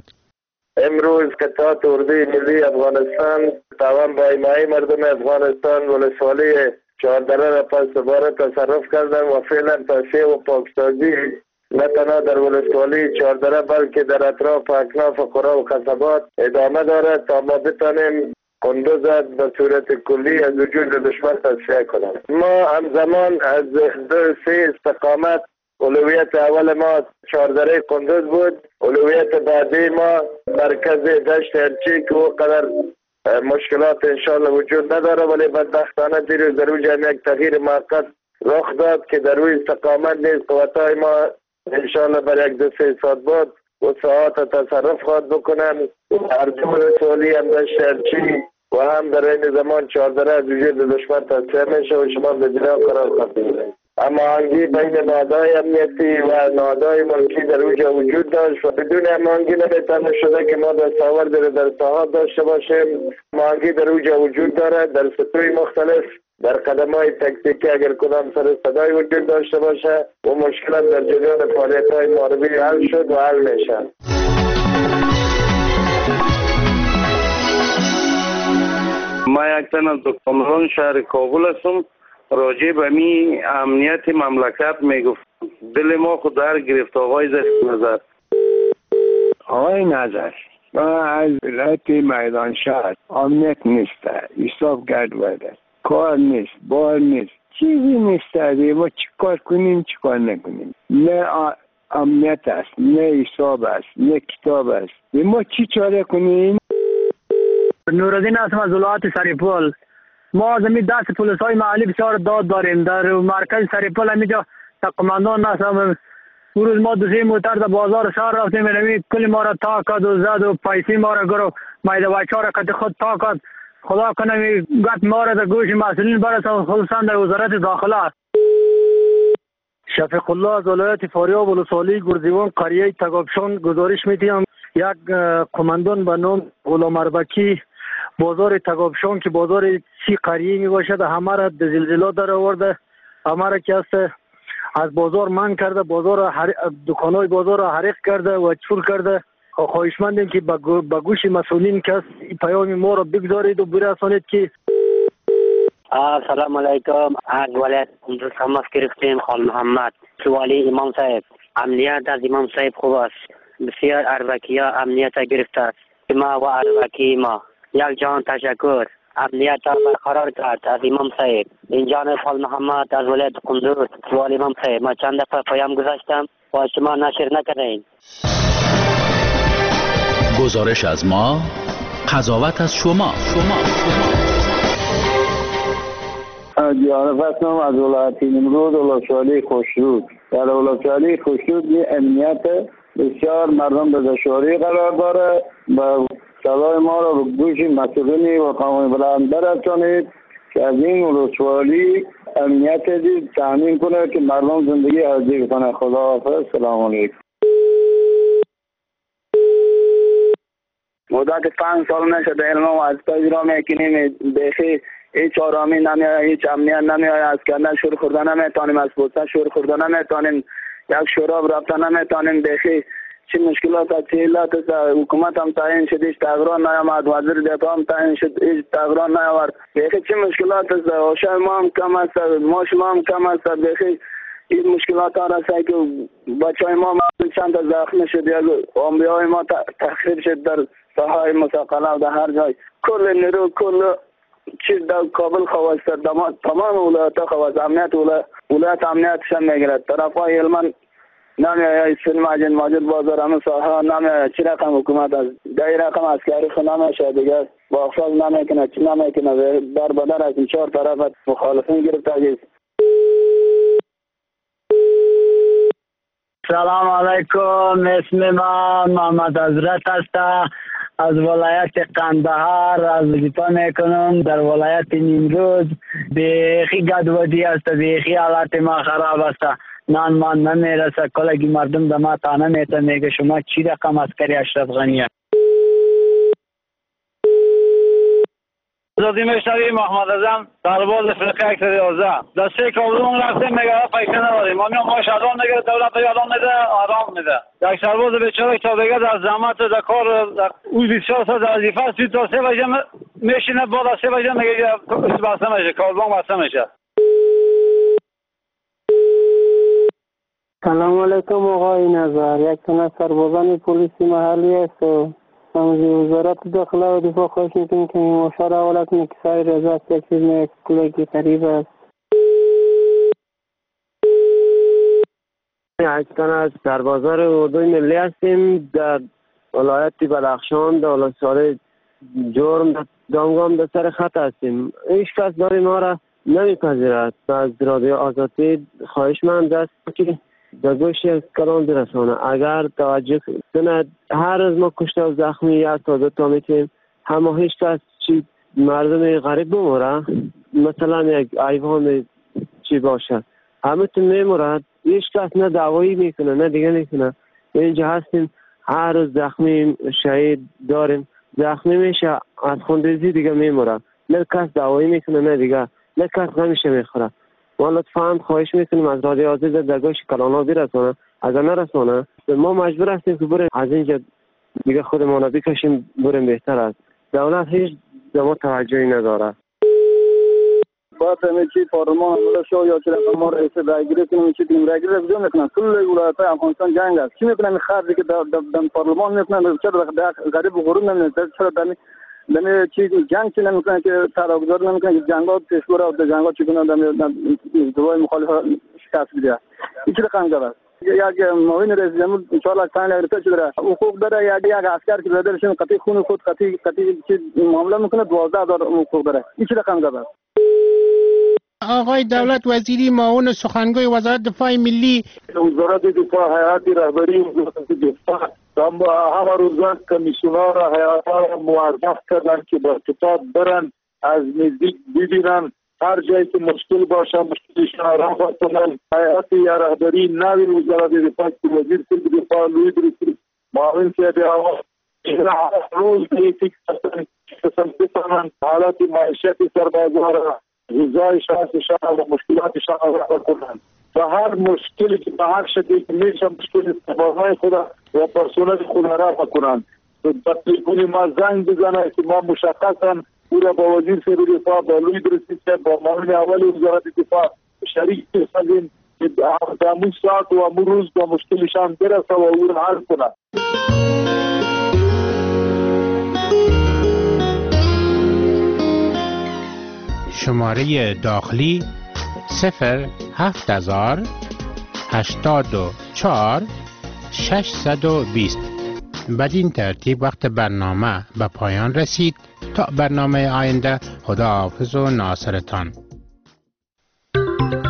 امروز قطعات اردوی ملی افغانستان توان با ایمای مردم افغانستان ولسوالی چهارده را پس دوباره تصرف کردن و فعلا تصفیه و پاکسازی نه تنها در ولسوالی چهارده بلکه در اطراف اکناف قرا و قصبات ادامه دارد تا ما بتانیم کندوز به صورت کلی از وجود دشمن تصفیه کنیم. ما همزمان از دو سه استقامت اولویت اول ما چهاردره کندوز بود، اولویت بعدی ما مرکز دشت هرچی که او قدر مشکلات انشاءالله وجود نداره ولی بدبختانه دیروز در اوج یک تغییر موقت رخ داد که در روی استقامت نیز قوتای ما انشاءالله بر یک دو سه ساعت بعد و ساعات تصرف خواهد بکنن. هر دو ولسوالی هم دشت هرچی و هم در این زمان چهاردره از وجود دشمن تصفیه میشه و شما به جلو قرار خواهد بگیرید. اما هماهنگی بین نهادهای امنیتی و نهادهای ملکی در اوجا وجود داشت و بدون هماهنگی نمیتونه شده که ما دستاورد در ساحات داشته باشیم. هماهنگی در اوجا وجود دارد در سطوح مختلف، در قدم‌های تکتیکی اگر کدام سر صدای وجود داشته باشه و مشکلات در جریان فعالیت‌های معربی حل شد و حل میشه. ما یک تن از دکتران شهر کابل هستم. راجع به می امنیت مملکت میگفت. دل ما خود در گرفت. آقای ظریف نظر. آقای نظر ما از ولایت میدان شهر امنیت نیست، حساب گرد بوده، کار نیست، بار نیست، چیزی نیست. ما چی کار کنیم چی کار نکنیم. نه امنیت است، نه حساب است، نه کتاب است. ما چی چاره کنیم؟ نورالدین هستم از ولایت سریپول. ما از می دست پلیس های محلی بسیار داد داریم. در مرکز سریپول همینجا قماندان هستم. روز ما دو سه موتر در بازار شهر رفتیم، می‌بینیم کلی ما را تا کد و زد و پیسی ما را گرفت، میده بچه‌ها را کت خود تا کد. خدا کنه گفت ما را در گوش مسئولین برسان، خصوصا در وزارت داخله. شفیق الله از ولایت فاریاب ولسوالی گرزیوان قریه تگابشان گزارش میدیم. یک قماندان به نام غلام اربکی بازار تگابشان که بازار سی قریه می باشد همه را در زلزله در آورده، همه را که است از بازار من کرده، بازار حر... دکانای بازار را حریق کرده و چور کرده. خواهشمندیم که به گوش مسئولین کس پیام ما را بگذارید و برسانید که سلام علیکم. از ولایت کندوز تماس گرفتیم. خان محمد سوالی امام صاحب، امنیت از امام صاحب خوب است. بسیار اربکی ها امنیت گرفته است. ما و اربکی ما یک جان تشکر. امنیت برقرار کرد از امام صاحب. این جانب خان محمد از ولایت کندوز سوال امام صاحب. ما چند دفعه پیام گذاشتم و شما نشر نکردین. گزارش از ما، قضاوت از شما. شما جانب هستم از ولایت نمرود ولسوالی خوشرود. در ولسوالی خوشرود امنیت بسیار مردم به دشواری قرار داره. با صدای ما را به گوش مسئولین و قوم بلند برسانید که از این ولسوالی امنیت دید تامین کنه که مردم زندگی حاضر کنه. خداحافظ. سلام علیکم. مدت پنج سال نشده علم و از پذیرا میکنیم. بخی هیچ آرامی نمیاد، هیچ امنیت نمیاد. از کندن شور خوردن نمیتونیم، از بوسه شور خوردن نمیتونیم، یک شراب رفتن نمیتونیم. بخی چه مشکلات است، چه علت است. حکومت هم تعیین شد هیچ تغییر نیامد، وزیر دفاع هم تعیین شد هیچ تغییر نیاورد. بخی چه مشکلات است. آشای ما هم کم است، ماش ما هم کم است. بخی این مشکلات ها رسه که بچه های ما چند تا زخم شد، یا عمری های ما تخریب شد در ساحه مساقله و در هر جای. کل نیرو کل چیز در کابل خواسته، تمام ولایت ها خواسته. امنیت ولایت امنیتش هم میگیرد. طرف های علمان نمیه سلم عجن ماجد بازار همه ساحه نمیه. چی رقم حکومت از دای رقم عسکری خود نمیشه دیگه. با اخفاظ نمیکنه، چی نمیکنه. در بدر از این چهار طرف مخالفین گرفته است. سلام علیکم. اسم من محمد حضرت است. از ولایت قندهار از وظیفه میکنم در ولایت نیمروز. بیخی گدودی است، بیخی حالت ما خراب است. نان من نمیرسه. کلگی مردم در ما تانه میتن میگه شما چی رقم عسکری اشرف غنی است. زادی میشتوی محمد اعظم سرباز فرقه یک یازده در سه کابلون رفتیم میگه پیسه نداریم. ما میام ماش آدم میگه دولت آدم میده آرام میده. یک سرباز بیچاره تا دیگه در زحمت در کار او بسیار ساعت در وظیفه است تا سه بجه میشینه بعد از سه بجه میگه بسته میشه کابلون بسته میشه. سلام علیکم آقای نظر. یک تن از سربازان پلیسی محلی است و از وزارت داخله و دفاع خواهش میکنیم که این مشار حواله کنه که سایر از است یک چیز نیست کلگی قریب است. یک تن از سربازان اردوی ملی هستیم در ولایت بدخشان در ولسوالی جرم دامگام در سر خط هستیم. هیچ کس داری ما را نمیپذیرد. از رادیو آزادی خواهش من است که در گوشی از کلام برسانه. اگر توجه کنه هر از ما کشته و زخمی یک تا دو تا میتیم، اما هیچ کس چی مردم غریب بموره مثلا یک ایوان چی باشه همه تو میمورد. هیچ کس نه دعوایی میکنه نه دیگه میکنه. اینجا هستیم هر روز زخمی شهید داریم، زخمی میشه از خونریزی دیگه میموره. نه کس دعوایی میکنه نه دیگه، نه کس غمشه میخوره. ما لطفاً خواهش میکنیم از رادیو آزادی در گوش کلانا برسانه. اگر نرسانه ما مجبور هستیم که بریم از اینجا دیگه خودمون بکشیم بریم بهتر است. دولت هیچ به ما توجهی نداره. باید همه چی پارلمان عمله شو یا چه رقم ما رئیس رایگیری کنیم چی دیم رایگیری رو بجا میکنن. کل ولایت‌های افغانستان جنگ است. چی میکنن خرجی که در در پارلمان میکنن چرا در غریب غرور نمیکنن چرا در در چی جنگ چی نمیکنن که تراگذار نمیکنن که جنگات پیش بره در جنگات چگونه در دوای مخالف شکست بده. این چه رقم است؟ یک معاون رئیس جمهور چهار لاک پنج لاک روپیه داره حقوق داره یا یک عسکر که بدرشون قطعی خون خود قطعی قطعی چی معامله میکنه دوازده هزار حقوق داره. این چه رقم است؟ آقای دولت وزیری معاون سخنگوی وزارت دفاع ملی وزارت دفاع هیئت رهبری وزارت دفاع همه روزان کمیسیونر هیئت را موظف کردن که با کتاب برن از نزدیک ببینن هر جایی که مشکل باشه مشکلشان را رفع کنن. هیئت رهبری نوی وزارت دفاع که وزیر سلب دفاع لوی درستی معاون سیادی آواز روز دیتی کسان بفهمن حالات معیشت سربازها را غذای شخصشان و مشکلاتشان را رفع کنند و هر مشکلی که به هر شکلی که میشه مشکل سربازهای خود و پرسنل خود را رفع کنند. با تلفن ما زنگ بزنند که ما مشخصا او را با وزیر سر دفاع با لوی درستی با معاون اول وزارت دفاع شریک بسازیم که همون ساعت و همون روز با مشکلشان برسه و او را حل کنند. شماره داخلی صفر هفت هزار هشتاد و چهار ششصد و بیست. بدین ترتیب وقت برنامه به پایان رسید. تا برنامه آینده خداحافظ و ناصرتان.